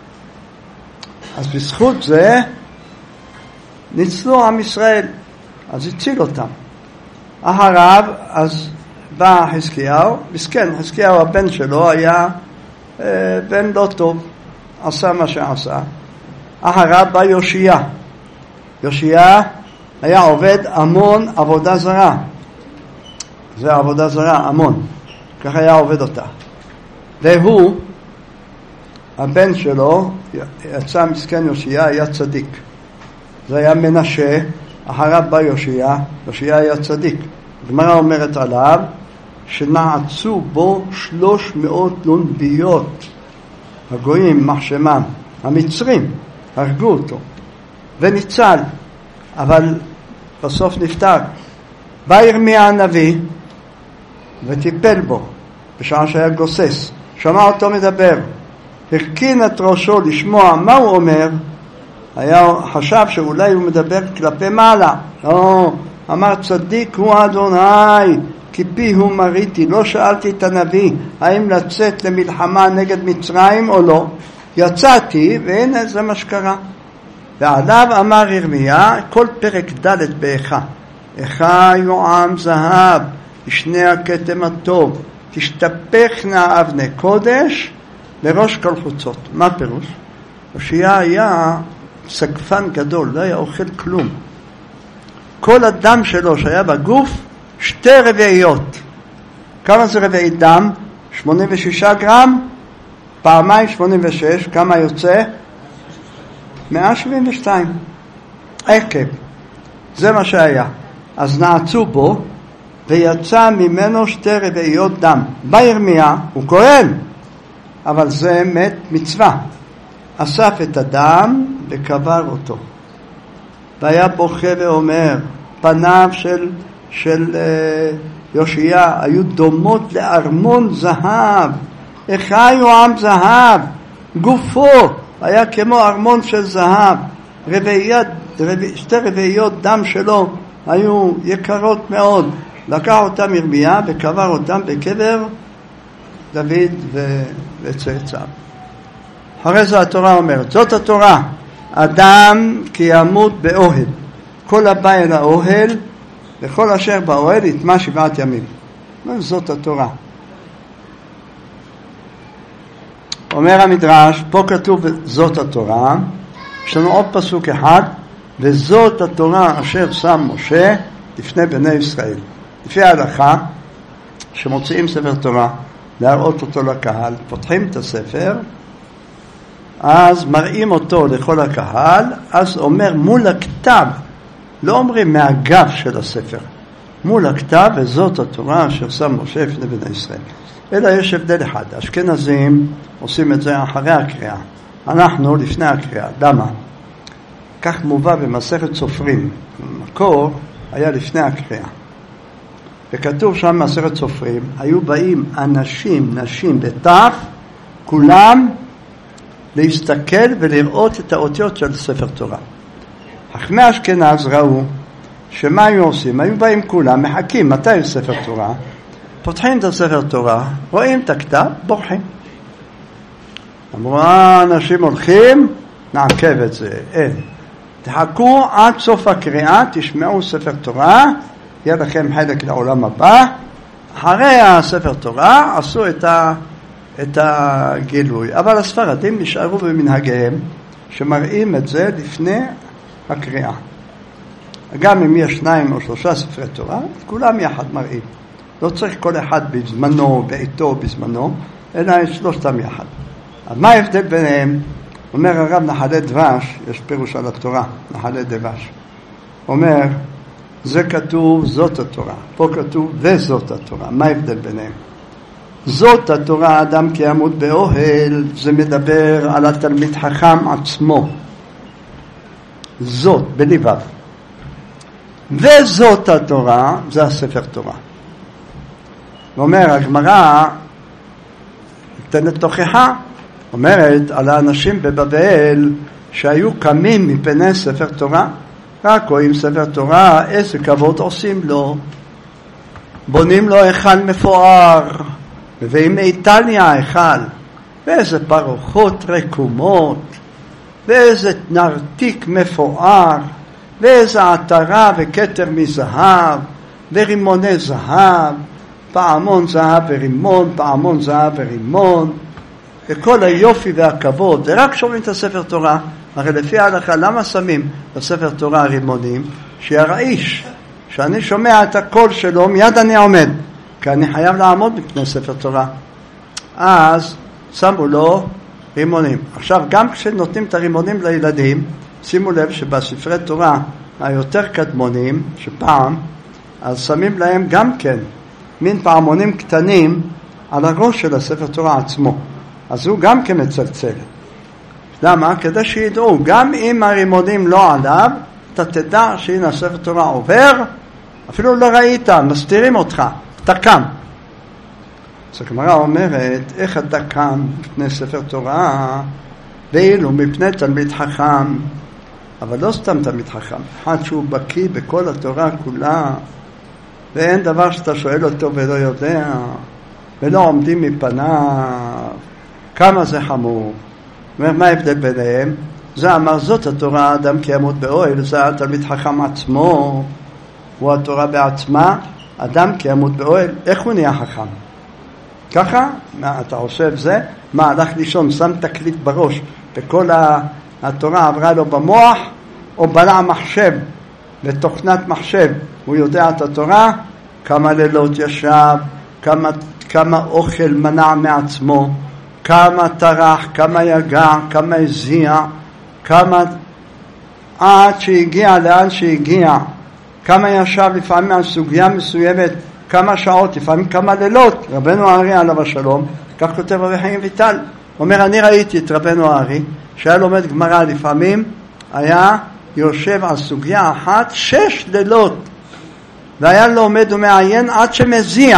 אז בזכות זה ניצלו עם ישראל, אז הציל אותם. אחריו אז בא חזקיהו, מסכן, חזקיהו הבן שלו היה בן לא טוב, עשה מה שעשה. אחריו בא יושיה. יושיה היה עובד המון עבודה זרה, זה עבודה זרה, המון, ככה היה עובד אותה. והוא, הבן שלו, יצא מסכן יושיה, היה צדיק. זה היה מנשה, אחריו בא יושיה, יושיה היה צדיק. הגמרא אומרת עליו, שנעצו בו 300 נונביות, הגויים מחשמם, המצרים, הרגו אותו, וניצל, אבל בסוף נפטר. בא ירמיה הנביא, וטיפל בו, בשעה שהיה גוסס, שמע אותו מדבר, הרכין את ראשו לשמוע מה הוא אומר, חשב שאולי הוא מדבר כלפי מעלה, לא, אמר צדיק הוא אדוני, כי פי הוא מריתי, לא שאלתי את הנביא, האם לצאת למלחמה נגד מצרים או לא, יצאתי, והנה זה מה שקרה. ועליו אמר ירמיה, כל פרק ד' באיכה, איכה יועם זהב, ישנה הכתם הטוב, תשתפכנה אבני קודש לראש כל חוצות. מה פירוש? יושיה היה סגפן גדול, לא היה אוכל כלום. כל הדם שלו שהיה בגוף, 2 רבעיות. כמה זה רבעי דם? 86 גרם, פעמיים 86, כמה יוצא? 172. עקב. זה מה שהיה. אז נעצו בו, ויצא ממנו 2 רבעיות דם. בא ירמיה, הוא כהן, אבל זה מת מצווה. אסף את הדם וקבר אותו. והיה בוכה ואומר, פניו של יושיה היו דומות לארמון זהב. איכה יועם זהב, גופו היה כמו ארמון של זהב. 2 רבעיות דם שלו היו יקרות מאוד. לקח אותם ירמיה וקבר אותם בקבר דוד וצאצאיו. אחרי זה התורה אומרת, זאת התורה, אדם כי ימות באוהל, כל הבא אל האוהל וכל אשר באוהל יטמא 7 ימים. זאת התורה. אומר המדרש, פה כתוב זאת התורה, יש לנו עוד פסוק אחד, וזאת התורה אשר שם משה לפני בני ישראל. לפי ההלכה, שמוציאים ספר תורה, להראות אותו לקהל, פותחים את הספר, אז מראים אותו לכל הקהל, אז אומר מול הכתב, לא אומרים מהגב של הספר, מול הכתב, וזאת התורה אשר שם משה לפני בני ישראל. אלא יש הבדל אחד, אשכנזים עושים את זה אחרי הקריאה, אנחנו לפני הקריאה. למה? כך מובא במסכת סופרים, המקור היה לפני הקריאה, וכתוב שם במסכת סופרים, היו באים אנשים, נשים בטף, כולם להסתכל ולראות את האותיות של ספר תורה. חכמי אשכנז ראו שמה היו עושים? היו באים כולם, מחכים, מתי יש ספר תורה? פותחים את הספר תורה, רואים את הכתב, בורחים. אמרו, אנשים הולכים, נעכב את זה. אין. תחכו עד סוף הקריאה, תשמעו ספר תורה, יהיה לכם חלק לעולם הבא. אחרי הספר תורה עשו את הגילוי. אבל הספרדים נשארו במנהגיהם, שמראים את זה לפני הקריאה. גם אם יש 2 או 3 ספרי תורה, כולם יחד מראים. לא צריך כל אחד בזמנו, בעיתו בזמנו, אלא יש 3 יחד. אז מה ההבדל ביניהם? אומר הרב נחלי דבש, יש פירוש על התורה, נחלי דבש. אומר, זה כתוב זאת התורה, פה כתוב וזאת התורה. מה ההבדל ביניהם? זאת התורה, אדם כי ימות באוהל, זה מדבר על התלמיד חכם עצמו. זאת, בליבב. וזאת התורה, זה הספר תורה. אומר, הגמרא נותנת תוכחה, אומרת על האנשים בבבל שהיו קמים מפני ספר תורה, רק רואים ספר תורה, איזה כבוד עושים לו, בונים לו היכל מפואר, מביאים מאיטליה היכל, ואיזה פרוחות רקומות, ואיזה נרתיק מפואר, ואיזה עטרה וכתר מזהב, ורימוני זהב, פעמון זהב ורימון, פעמון זהב ורימון, וכל היופי והכבוד. ורק שומעים את הספר תורה, הרי לפי ההלכה, למה שמים בספר תורה רימונים? שירעיש, שאני שומע את הקול שלו, מיד אני עומד, כי אני חייב לעמוד בפני ספר תורה. אז שמו לו רימונים. עכשיו, גם כשנותנים את הרימונים לילדים, שימו לב שבספרי תורה היותר קדמונים, שפעם, אז שמים להם גם כן מין פעמונים קטנים על הראש של הספר תורה עצמו. אז הוא גם כן מצלצל. למה? כדי שידעו, גם אם הרימונים לא עליו, אתה תדע שהנה הספר תורה עובר, אפילו לא ראית, מסתירים אותך, אתה קם. אז הגמרא אומרת, איך אתה קם מפני ספר תורה, ואילו מפני תלמיד חכם, אבל לא סתם תלמיד חכם, אחד שהוא בקיא בכל התורה כולה, ואין דבר שאתה שואל אותו ולא יודע, ולא עומדים מפניו, כמה זה חמור. מה ההבדל ביניהם? זה אמר זאת התורה, אדם כי ימות באוהל, זה התלמיד חכם עצמו, הוא התורה בעצמה, אדם כי ימות באוהל, איך הוא נהיה חכם? ככה? אתה חושב זה? מה, הלך לישון, שם תקליט בראש, וכל התורה עברה לו במוח, או בלע מחשב, לתוכנת מחשב, הוא יודע את התורה, כמה לילות ישב, כמה אוכל מנע מעצמו, כמה טרח, כמה יגע, כמה הזיע, כמה עד שהגיע לאן שהגיע, כמה ישב לפעמים על סוגיה מסוימת, כמה שעות, לפעמים כמה לילות. רבנו הארי עליו השלום, כך כותב רבי חיים ויטל, אומר, אני ראיתי את רבנו הארי שהיה לומד גמרא, לפעמים היה יושב על סוגיה אחת 6 לילות, והיה לומד ומעיין עד שמזיע.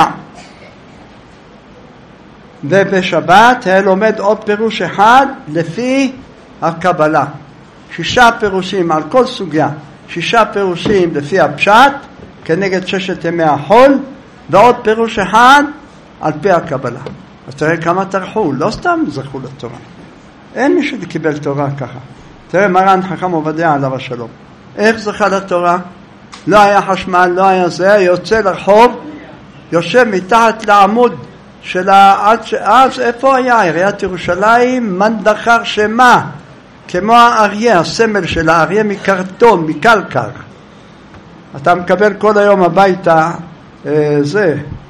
ובשבת היה לומד עוד פירוש אחד לפי הקבלה, 6 פירושים על כל סוגיה, 6 פירושים לפי הפשט כנגד 6 ימי החול, ועוד פירוש אחד על פי הקבלה. אז תראה כמה תרחו, לא סתם זכו לתורה, אין מי שקיבל תורה ככה. תראה מרן חכם עובדיה עליו השלום, איך זכה לתורה? לא היה חשמל, לא היה זה, יוצא לרחוב, יושב מתחת לעמוד של אז איפה היה? עיריית ירושלים, מנדחר שמה, כמו האריה, הסמל של האריה מקרטון, מקלקר. אתה מקבל כל היום הביתה זה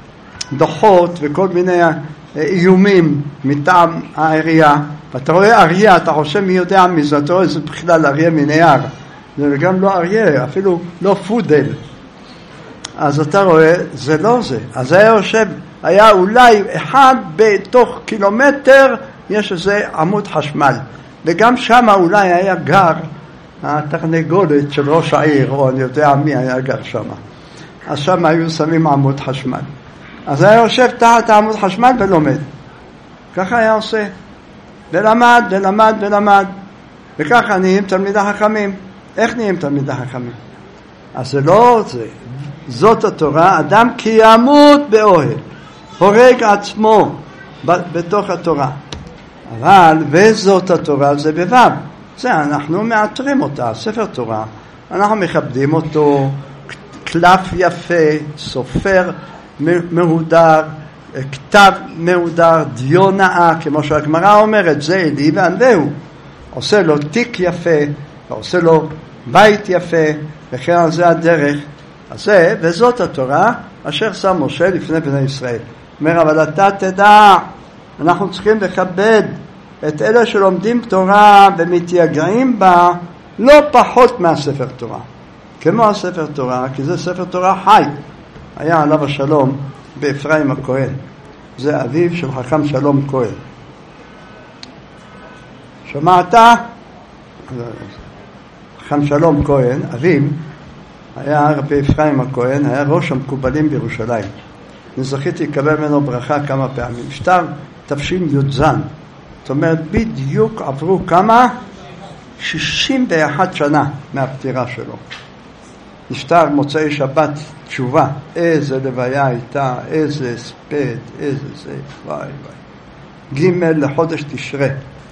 דוחות וכל מיני איומים מטעם העירייה, ואתה רואה אריה, אתה חושב מי יודע מזה, אתה רואה זה בכלל אריה מנייר, זה גם לא אריה, אפילו לא פודל. אז אתה רואה, זה לא זה. אז היה יושב, היה אולי אחד בתוך קילומטר, יש איזה עמוד חשמל. וגם שם אולי היה גר התרנגולת של ראש העיר, או אני יודע מי היה גר שם. אז שם היו שמים עמוד חשמל. אז היה יושב תחת העמוד חשמל ולומד. ככה היה עושה. ולמד, ולמד, ולמד. וככה נהיים תלמידי חכמים. איך נהיים תלמידי חכמים? אז זה לא זה. זאת התורה, אדם כי ימות באוהל, הורג עצמו בתוך התורה. אבל וזאת התורה זה בבב. זה אנחנו מאתרים אותה, ספר תורה. אנחנו מכבדים אותו, קלף יפה, סופר מהודר, כתב מהודר, דיו נאה, כמו שהגמרא אומרת, זה אלי וענווהו. עושה לו תיק יפה, ועושה לו בית יפה, וכן על זה הדרך. אז זה, וזאת התורה אשר שם משה לפני בני ישראל. אומר, אבל אתה תדע, אנחנו צריכים לכבד את אלה שלומדים תורה ומתייגעים בה לא פחות מהספר תורה. כמו הספר תורה, כי זה ספר תורה חי. היה עליו השלום באפרים הכהן. זה אביו של חכם שלום כהן. שמעת? חכם שלום כהן, אביו, היה רבי אפרים הכהן, היה ראש המקובלים בירושלים. אני זכיתי לקבל ממנו ברכה כמה פעמים. שטר תפשים י"ז. זאת אומרת, בדיוק עברו כמה? 61 שנה מהפטירה שלו. נפטר מוצאי שבת תשובה. איזה לוויה הייתה, איזה הספד, איזה זה, וואי וואי. ג' לחודש תשרה.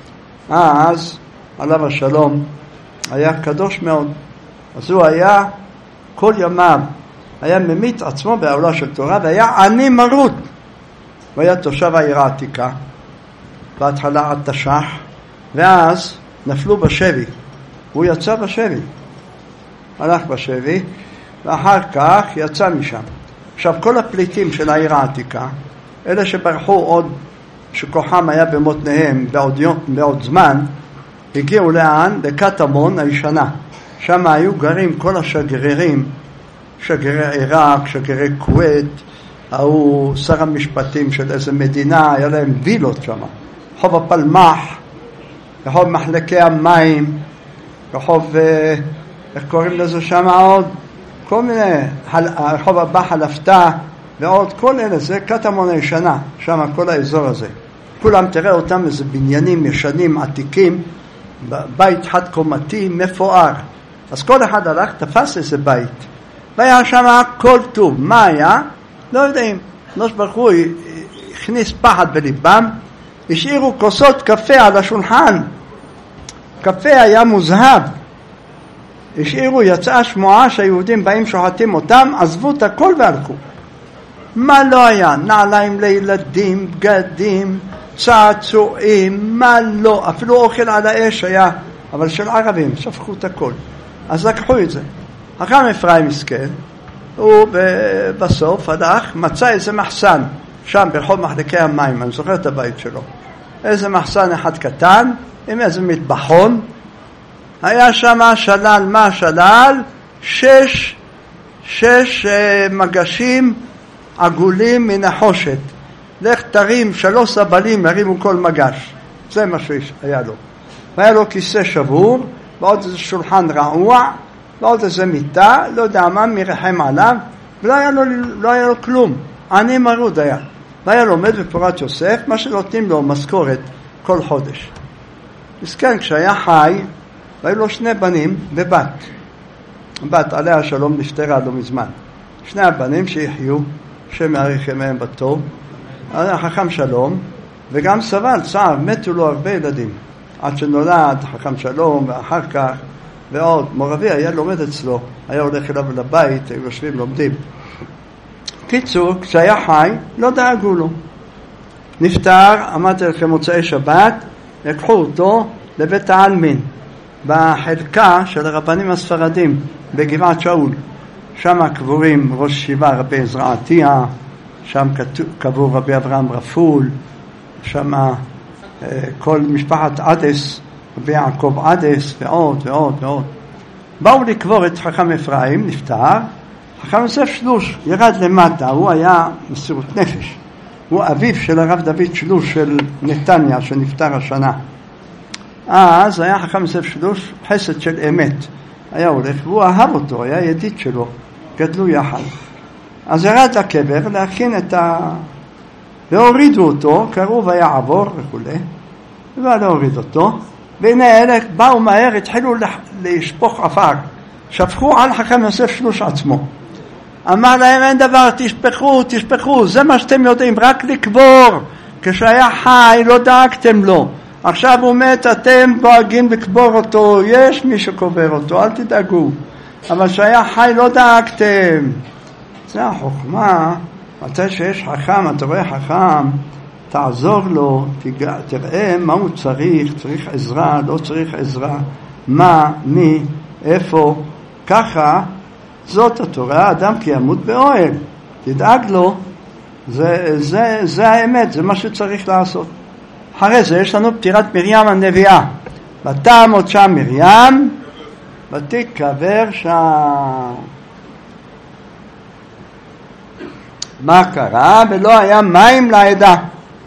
אז, עליו השלום, היה קדוש מאוד. אז הוא היה כל ימיו, היה ממית עצמו בעולה של תורה, והיה עני מרות. הוא היה תושב העיר העתיקה, בהתחלה עד תש"ח, ואז נפלו בשבי. הוא יצא בשבי. הלך בשבי, ואחר כך יצא משם. עכשיו, כל הפליטים של העיר העתיקה, אלה שברחו עוד, שכוחם היה במותניהם בעוד זמן, הגיעו לאן? לקטמון הישנה. שם היו גרים כל השגרירים, שגרירי עיראק, שגרירי כווית, היו שר המשפטים של איזה מדינה, היה להם וילות שם. רחוב הפלמח, רחוב מחלקי המים, רחוב, איך קוראים לזה שם עוד? כל מיני, רחוב הבא חלפתה, ועוד כל אלה, זה קטמון הישנה, שם כל האזור הזה. כולם תראה אותם איזה בניינים ישנים, עתיקים, בית חד קומתי, מפואר. אז כל אחד הלך, תפס איזה בית. והיה שם כל טוב. מה היה? לא יודעים. נוש ברוך הוא הכניס פחד בליבם, השאירו כוסות קפה על השולחן. קפה היה מוזהב. השאירו, יצאה שמועה שהיהודים באים שוחטים אותם, עזבו את הכל והלכו. מה לא היה? נעליים לילדים, בגדים, צעצועים, מה לא? אפילו אוכל על האש היה, אבל של ערבים, שפכו את הכל. אז לקחו את זה. חכם אפרים מסכן, הוא בסוף הלך, מצא איזה מחסן, שם ברחוב מחלקי המים, אני זוכר את הבית שלו. איזה מחסן אחד קטן, עם איזה מטבחון, היה שם שלל, מה שלל? 6 מגשים עגולים מנחושת. לך תרים 3 סבלים, הרימו כל מגש. זה מה שהיה לו. והיה לו כיסא שבור, ועוד איזה שולחן רעוע, ועוד איזה מיטה, לא יודע מה, מרחם עליו, ולא היה לו כלום. עני מרוד היה. והיה לומד בפורת יוסף, מה שנותנים לו משכורת כל חודש. מסכן, כשהיה חי, והיו לו 2 בנים ובת. בת עליה השלום נפטרה לא מזמן. 2 הבנים שיחיו, שמאריך ימיהם בטוב, היה חכם שלום, וגם סבל, צער, מתו לו הרבה ילדים. עד שנולד חכם שלום, ואחר כך, ועוד, מורבי היה לומד אצלו, היה הולך אליו לבית, היו יושבים, לומדים. קיצור, כשהיה חי, לא דאגו לו. נפטר, אמרתי לכם מוצאי שבת, לקחו אותו לבית העלמין, בחלקה של הרבנים הספרדים, בגבעת שאול. שם קבורים ראש ישיבה רבי עזרא עטיה, שם קבור רבי אברהם רפול, שם כל משפחת עדס, רבי יעקב עדס ועוד ועוד ועוד. באו לקבור את חכם אפרים, נפטר, חכם יוסף שלוש ירד למטה, הוא היה מסירות נפש, הוא אביו של הרב דוד שלוש של נתניה שנפטר השנה. אז היה חכם יוסף שלוש חסד של אמת, היה הולך והוא אהב אותו, היה ידיד שלו, גדלו יחד. אז ירד לקבר להכין והורידו אותו, קראו ויעבור וכו', ולהוריד אותו, והנה אלה באו מהר, התחילו לשפוך עפר, שפכו על חכם יוסף שלוש עצמו. אמר להם אין דבר, תשפכו, זה מה שאתם יודעים, רק לקבור. כשהיה חי לא דאגתם לו, עכשיו הוא מת, אתם דואגים לקבור אותו, יש מי שקובר אותו, אל תדאגו. אבל כשהיה חי לא דאגתם. זה החוכמה, מתי שיש חכם, אתה רואה חכם, תעזור לו, תראה מה הוא צריך עזרה, לא צריך עזרה, מה, מי, איפה, ככה, זאת התורה, אדם כי ימות באוהל, תדאג לו, זה האמת, זה מה שצריך לעשות. אחרי זה יש לנו פטירת מרים הנביאה, ותעמוד שם מרים, ותיקבר שם. מה קרה? ולא היה מים לעדה.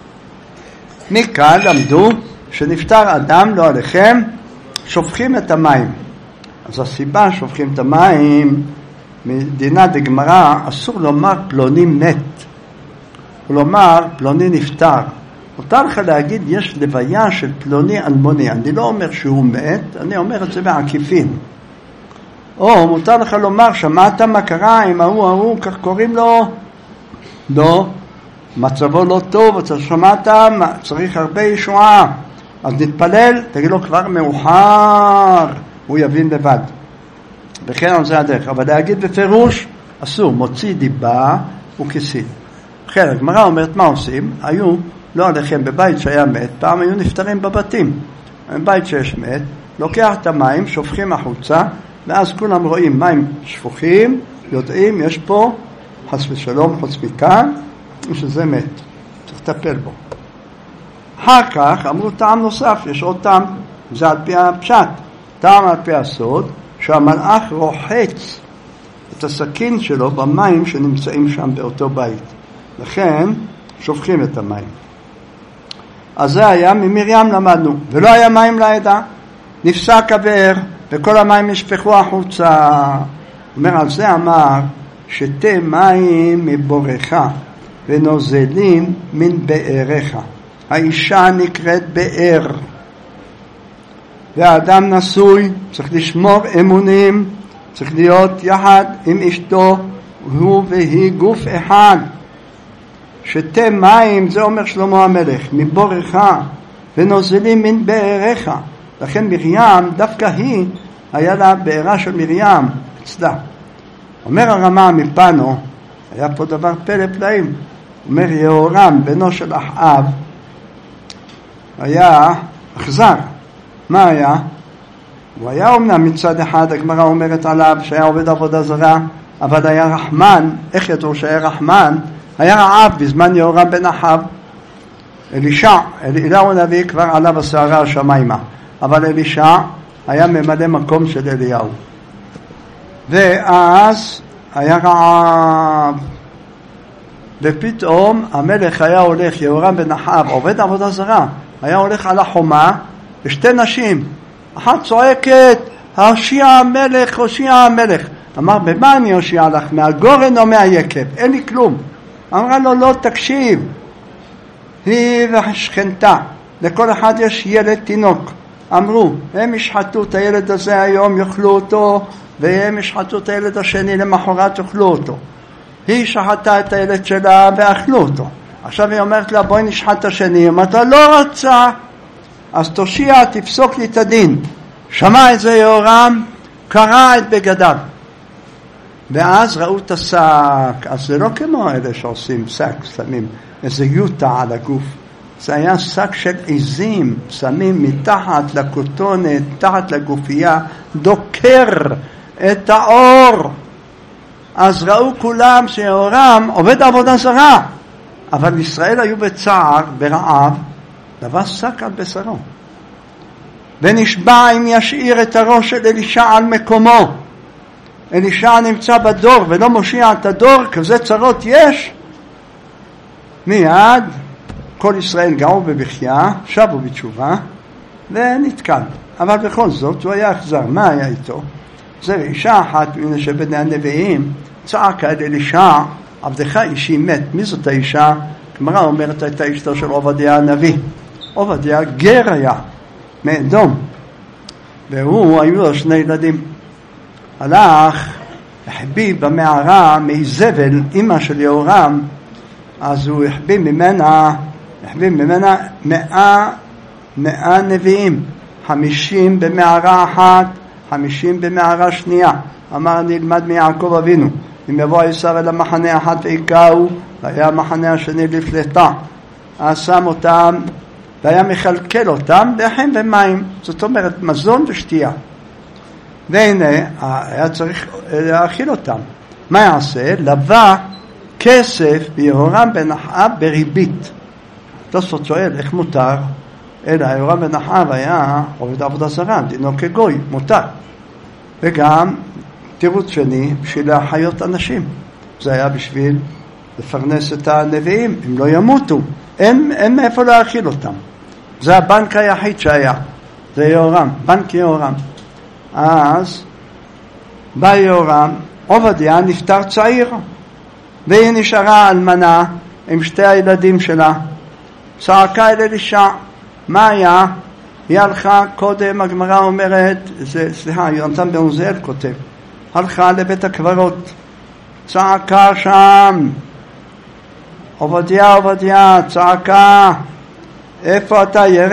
מכאן למדו שנפטר אדם לא עליכם, שופכים את המים. אז הסיבה שופכים את המים, מדינה דגמרא, אסור לומר פלוני מת, כלומר פלוני נפטר. מותר לך להגיד יש לוויה של פלוני אלמוני, אני לא אומר שהוא מת, אני אומר את זה בעקיפין. או מותר לך לומר שמעת מה קרה עם ההוא, כך קוראים לו, לא, מצבו לא טוב, אתה שמעת, צריך הרבה ישועה, אז נתפלל, תגיד לו כבר מאוחר, הוא יבין לבד. וכן זה הדרך, אבל להגיד בפירוש אסור, מוציא דיבה וכיסים. אחרי הגמרא אומרת מה עושים? היו לא עליכם בבית שהיה מת, פעם היו נפטרים בבתים, בבית שיש מת, לוקח את המים, שופכים החוצה, ואז כולם רואים מים שפוכים, יודעים יש פה חס ושלום חוץ מכאן שזה מת, צריך לטפל בו. אחר כך אמרו טעם נוסף, יש עוד טעם, זה על פי הפשט, טעם על פי הסוד, שהמלאך רוחץ את הסכין שלו במים שנמצאים שם באותו בית, לכן שופכים את המים. אז זה היה ממרים למדנו, ולא היה מים לעדה, נפסק הבאר וכל המים נשפכו החוצה. אומר על זה אמר שתה מים מבורך ונוזלים מן באריך. האישה נקראת באר, והאדם נשוי, צריך לשמור אמונים, צריך להיות יחד עם אשתו, הוא והיא גוף אחד. שתה מים, זה אומר שלמה המלך, מבורך ונוזלים מן באריך. לכן מרים, דווקא היא, היה לה בארה של מרים אצלה. אומר הרמה מפנו, היה פה דבר פלא פלאים, אומר יהורם בנו של אחאב היה אכזר. מה היה? הוא היה אומנם מצד אחד, הגמרא אומרת עליו שהיה עובד עבודה זרה, אבל היה רחמן. איך ידעו שהיה רחמן? היה רעב בזמן יהורם בן אחאב. אליהו הנביא כבר עלה בסערה השמיימה, אבל אלישע היה ממלא מקום של אליהו, ואז היה רעב, ופתאום המלך היה הולך, יהורם בן אחאב עובד עבודה זרה, היה הולך על החומה, ושתי נשים, אחת צועקת הושיע המלך, הושיע המלך. אמר במה אני הושיע לך, מהגורן או מהיקב? אין לי כלום. אמרה לו לא, תקשיב, היא ושכנתה, לכל אחד יש ילד תינוק. אמרו הם ישחטו את הילד הזה היום, יאכלו אותו, והם ישחטו את הילד השני למחרת, יאכלו אותו. היא שחטה את הילד שלה ואכלו אותו. עכשיו היא אומרת לה בואי נשחט את השני. אמרת לה לא רצה, אז תושיע, תפסוק לי את הדין. שמע את זה יהורם, קרע את בגדיו, ואז ראו את השק. אז זה לא כמו אלה שעושים שק, שמים איזה יוטה על הגוף, זה היה שק של עזים, שמים מתחת לכותונת, מתחת לגופייה, דוקר את האור. אז ראו כולם שיהורם עובד עבודה זרה, אבל ישראל היו בצער, ברעב, דבר שק על בשרו. ונשבע אם ישאיר את הראש של אלישע על מקומו. אלישע נמצא בדור ולא מושיע את הדור, כזה צרות יש. מיד כל ישראל גאו בבכייה, שבו בתשובה ונתקל. אבל בכל זאת הוא היה אכזר. מה היה איתו? זה אישה אחת מן שבני הנביאים צעקה אל אלישע, עבדך אישי מת. מי זאת האישה? גמרא אומרת הייתה אשתו של עובדיה הנביא. עובדיה גר היה מאדום, והוא היו לו 2 ילדים. הלך החביא במערה מאיזבל, אמא של יהורם, אז הוא החביא ממנה 100 נביאים, 50 במערה אחת, 50 במערה שנייה. אמר נלמד מיעקב אבינו, אם יבוא עשיו אל המחנה אחד ויקעו, והיה המחנה השני לפלטה, אז שם אותם והיה מחלקל אותם לחם ומים, זאת אומרת מזון ושתייה. והנה היה צריך להאכיל אותם. מה יעשה? לווה כסף ביהורם בן אחאב בריבית. תוספות שואל איך מותר? אלא יהורם בן אחאב היה עובד עבודה זרה, דינו כגוי, מותר. וגם תירוץ שני, בשביל להחיות אנשים. זה היה בשביל לפרנס את הנביאים, הם לא ימותו, אין מאיפה להאכיל אותם. זה הבנק היחיד שהיה, זה יהורם, בנק יהורם. אז בא יהורם, עובדיה נפטר צעיר, והיא נשארה אלמנה עם 2 הילדים שלה. צעקה אל אלישע, מה היה? היא הלכה קודם, הגמרא אומרת, יונתן בן עוזיאל כותב, הלכה לבית הקברות, צעקה שם, עובדיה, צעקה, איפה אתה? ירא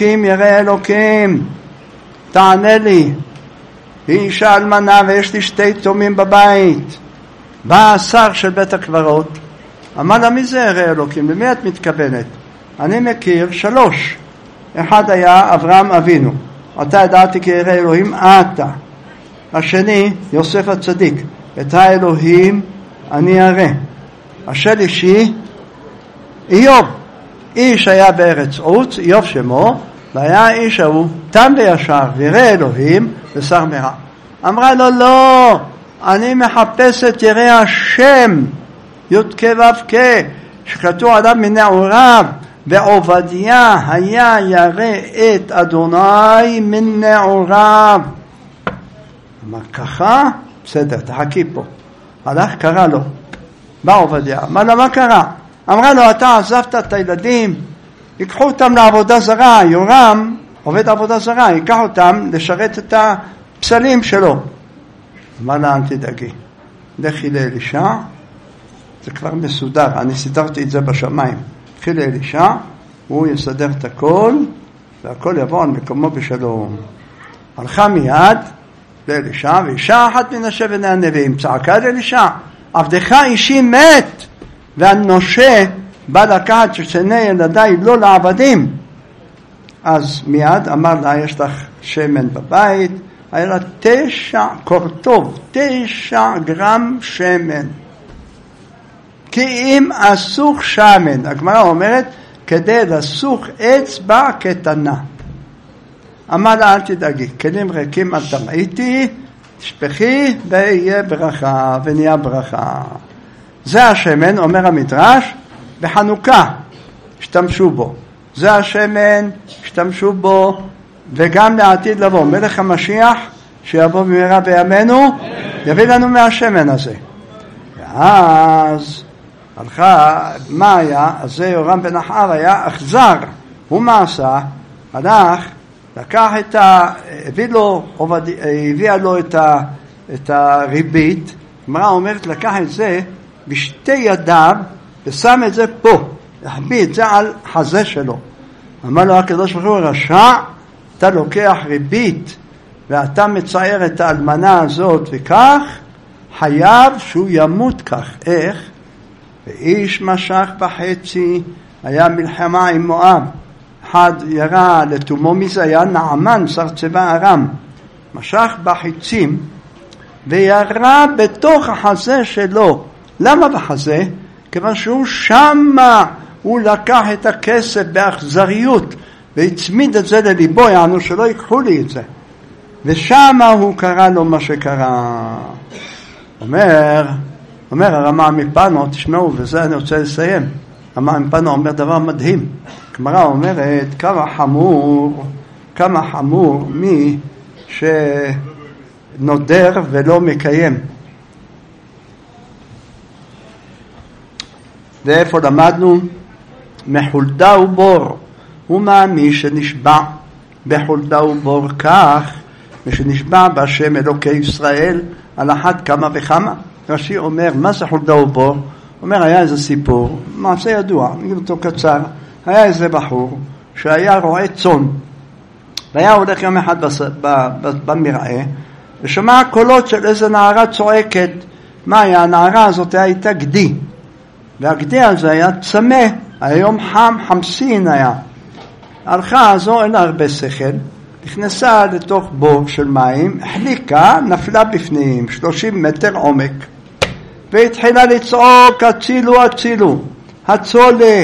אלוקים, תענה לי. היא אישה אלמנה ויש לי 2 תומים בבית. בא השר של בית הקברות, אמר לה, מי זה ירא אלוקים? למי את מתכוונת? אני מכיר 3. אחד היה אברהם אבינו, אתה ידעתי כי ירא אלוהים, אתה. השני יוסף הצדיק, את האלוהים אני אראה. השלישי איוב, איש היה בארץ עוץ, איוב שמו, והיה האיש ההוא תם וישר וירא אלוהים ושר מרע. אמרה לו, לא, אני מחפשת ירא השם, י"ק ו"ק, שכתוב עליו מנעוריו, ועובדיה היה ירא את אדוני מנעוריו. אמר ככה? בסדר, תחכי פה. הלך, קרא לו, בא עובדיה, אמר לו, מה קרה? אמרה לו, אתה עזבת את הילדים, ייקחו אותם לעבודה זרה, יהורם עובד עבודה זרה, ייקח אותם לשרת את הפסלים שלו. אמר לה, אל תדאגי, לכי לאלישע, זה כבר מסודר, אני סידרתי את זה בשמיים. לכי לאלישע, הוא יסדר את הכל, והכל יבוא על מקומו בשלום. הלכה מיד לאלישע, ואישה אחת מן שבני הנביאים צעקה לאלישע, עבדך אישי מת, והנושה בא לקחת 2 ילדיי לא לעבדים. אז מיד אמר לה, יש לך שמן בבית? היה לה 9 קורטוב, 9 גרם שמן, כי אם אסוך שמן, הגמרא אומרת, כדי לסוך אצבע קטנה. אמר לה, אל תדאגי, כלים ריקים אל תמעיתי, תשפכי ויהיה ברכה, ונהיה ברכה. זה השמן, אומר המדרש, בחנוכה השתמשו בו. זה השמן, השתמשו בו, וגם לעתיד לבוא. מלך המשיח, שיבוא במהרה בימינו, יביא לנו מהשמן הזה. ואז הלכה, מה היה? אז זה יהורם בן אחאב היה אכזר. הוא מה עשה? הלך, לקח הביאה לו את הריבית. גמרא אומרת, לקח את זה בשתי ידיו ושם את זה פה, החביא את זה על חזה שלו. אמר לו הקדוש ברוך הוא, רשע, אתה לוקח ריבית ואתה מצער את האלמנה הזאת, וכך חייב שהוא ימות כך. איך? ואיש משך בחצי, היה מלחמה עם מואב, אחד ירה לתומו, מי זה היה? נעמן, שר צבא ארם, משך בחיצים וירה בתוך החזה שלו. למה בחזה? כיוון שהוא שמה, הוא לקח את הכסף באכזריות והצמיד את זה לליבו, יענו שלא ייקחו לי את זה, ושמה הוא קרא לו מה שקרה. אומר הרמ"א מפנו, תשמעו, וזה אני רוצה לסיים. הרמ"א מפנו אומר דבר מדהים. הגמרא אומרת כמה חמור מי שנודר ולא מקיים. ואיפה למדנו? מחולדה ובור. הוא מאמין שנשבע בחולדה ובור כך, ושנשבע בהשם אלוקי ישראל על אחת כמה וכמה. רש"י אומר, מה זה חולדה ובור? אומר, היה איזה סיפור, מעשה ידוע, נגיד אותו קצר. היה איזה בחור שהיה רועה צאן, והיה הולך יום אחד במרעה, ושמע קולות של איזה נערה צועקת. מה היה? הנערה הזאת הייתה גדי, והגדי הזה היה צמא, היום חמסין היה. הלכה הזו, אין הרבה שכל, נכנסה לתוך בור של מים, החליקה, נפלה בפנים, 30 מטר עומק, והתחילה לצעוק, הצילו, הצילו, הצולה.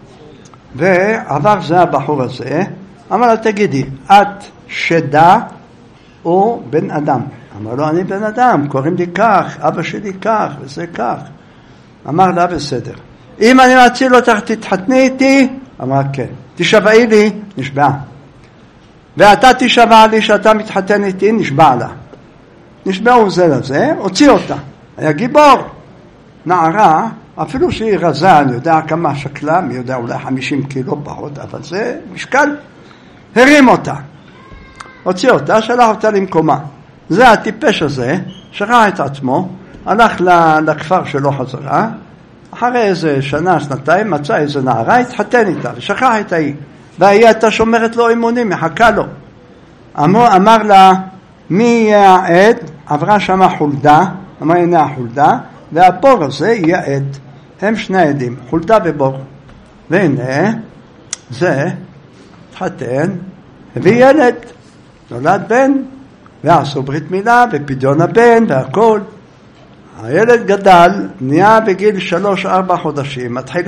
ועבר זה הבחור הזה, אמר לה, תגידי, את שדה או בן אדם? אמר לו, אני בן אדם, קוראים לי כך, אבא שלי כך, וזה כך. אמר לה, בסדר. אם אני מציל אותך, תתחתני איתי? אמר, כן. תשבעי לי? נשבע. ואתה תשבע לי שאתה מתחתן איתי? נשבע לה. נשבעו זה לזה, הוציא אותה. היה גיבור. נערה, אפילו שהיא רזה, אני יודע כמה שקלה, אני יודע אולי 50 קילו פחות, אבל זה משקל. הרים אותה. הוציא אותה, שלח אותה למקומה. זה הטיפש הזה, שכח את עצמו, הלך לכפר שלו חזרה, אחרי איזה שנה, שנתיים, מצא איזה נערה, התחתן איתה, ושכח את ההיא. והיא הייתה שומרת לו אמונים, מחכה לו. אמר לה, מי יהיה העד? עברה שמה חולדה, אמר הנה החולדה, והבור הזה יהיה עד. הם שני עדים, חולדה ובור. והנה, זה התחתן, הביא ילד, נולד בן, ועשו ברית מילה, ופדיון הבן, והכל. הילד גדל, נהיה בגיל 3-4 חודשים, מתחיל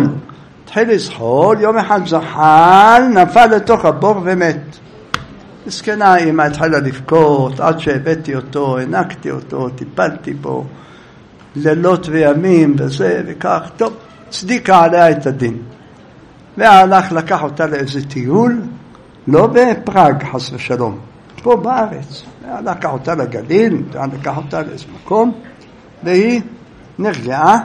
לזחול, יום אחד זחל, נפל לתוך הבור ומת. מסכנה, אמא התחילה לבכות, עד שהבאתי אותו, הענקתי אותו, טיפלתי בו, לילות וימים וזה וכך. טוב, צדיקה עליה את הדין. והלך לקח אותה לאיזה טיול, לא בפראג חס ושלום, פה בארץ. לקח אותה לגליל, לקח אותה לאיזה מקום, והיא נרגעה,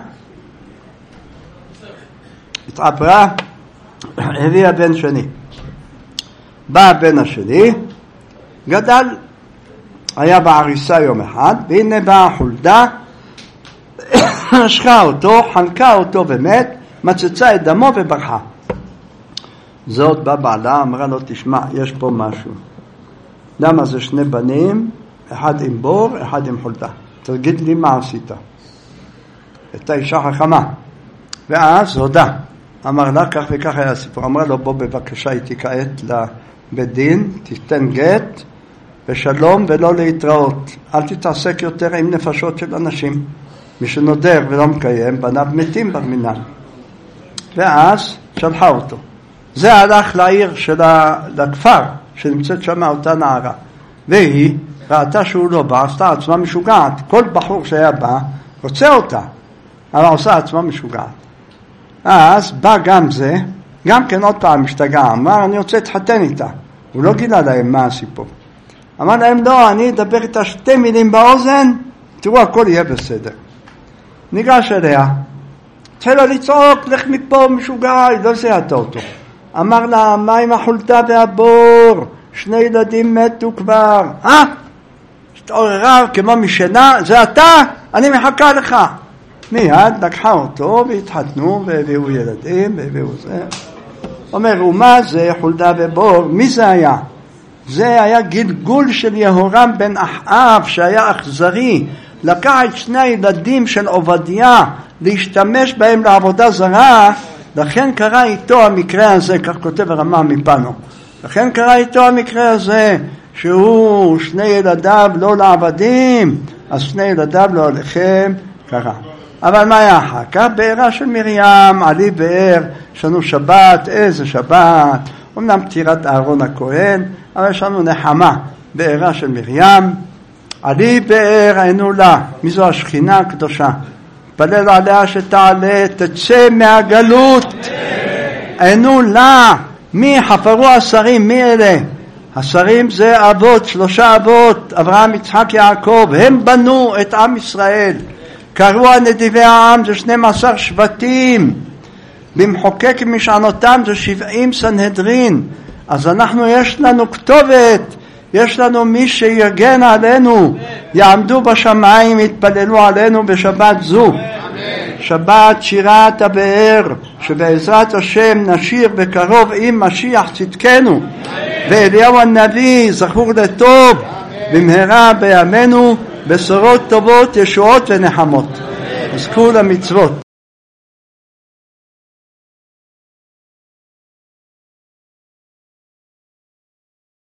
התעברה, הביאה בן שני. בא הבן השני, גדל, היה בעריסה יום אחד, והנה באה החולדה, נשכה אותו, חנקה אותו ומת, מצצה את דמו וברחה. זאת בא בעלה, אמרה לו, תשמע, יש פה משהו. למה זה שני בנים, אחד עם בור, אחד עם חולדה. תגיד לי מה עשית. הייתה אישה חכמה. ואז הודה. אמר לה, כך וכך היה הסיפור. אמרה לו, בוא בבקשה איתי כעת לבית דין, תיתן גט, ושלום ולא להתראות. אל תתעסק יותר עם נפשות של אנשים. מי שנודר ולא מקיים, בניו מתים במינן. ואז שלחה אותו. זה הלך לעיר לכפר, שנמצאת שם אותה נערה. והיא ראתה שהוא לא בא, עשתה עצמה משוגעת. כל בחור שהיה בא, רוצה אותה, אבל עושה עצמה משוגעת. אז בא גם זה, גם כן עוד פעם משתגע, אמר, אני רוצה להתחתן איתה. הוא לא גילה להם מה הסיפור. אמר להם, לא, אני אדבר איתה 2 מילים באוזן, תראו, הכל יהיה בסדר. ניגש אליה, התחילה לצעוק, לך מפה משוגע, לא זיהתה אותו. אמר לה, מה עם החולדה והבור? 2 ילדים מתו כבר. התעוררה כמו משנה, זה אתה? אני מחכה לך. מיד לקחה אותו והתחתנו והביאו ילדים והביאו זה. אומר, ומה זה חולדה ובור? מי זה היה? זה היה גלגול של יהורם בן אחאב שהיה אכזרי. לקח את 2 הילדים של עובדיה להשתמש בהם לעבודה זרה, לכן קרה איתו המקרה הזה, כך כותב הרמ"א מפנו. לכן קרה איתו המקרה הזה, שהוא 2 ילדיו לא לעבדים, אז שני ילדיו לא עליכם קרא. אבל מה היה אחר כך? בעירה של מרים, עלי באר, יש לנו שבת, איזה שבת, אמנם פטירת אהרון הכהן, אבל יש לנו נחמה, בעירה של מרים, עלי באר עינו לה, מי זו השכינה הקדושה? פלל עליה שתעלה, תצא מהגלות, עינו לה, מי חפרו השרים, מי אלה? השרים זה אבות, 3 אבות, אברהם, יצחק, יעקב, הם בנו את עם ישראל, קראו הנדיבי העם, זה 12 שבטים, במחוקק משענותם זה 70 סנהדרין, אז אנחנו יש לנו כתובת, יש לנו מי שיגן עלינו, יעמדו בשמיים, יתפללו עלינו בשבת זו, שבת שירת הבאר, שבעזרת השם נשיר בקרוב עם משיח צדקנו, ואליהו הנביא זכור לטוב, במהרה בימינו בשורות טובות, ישועות ונחמות. זכו למצוות.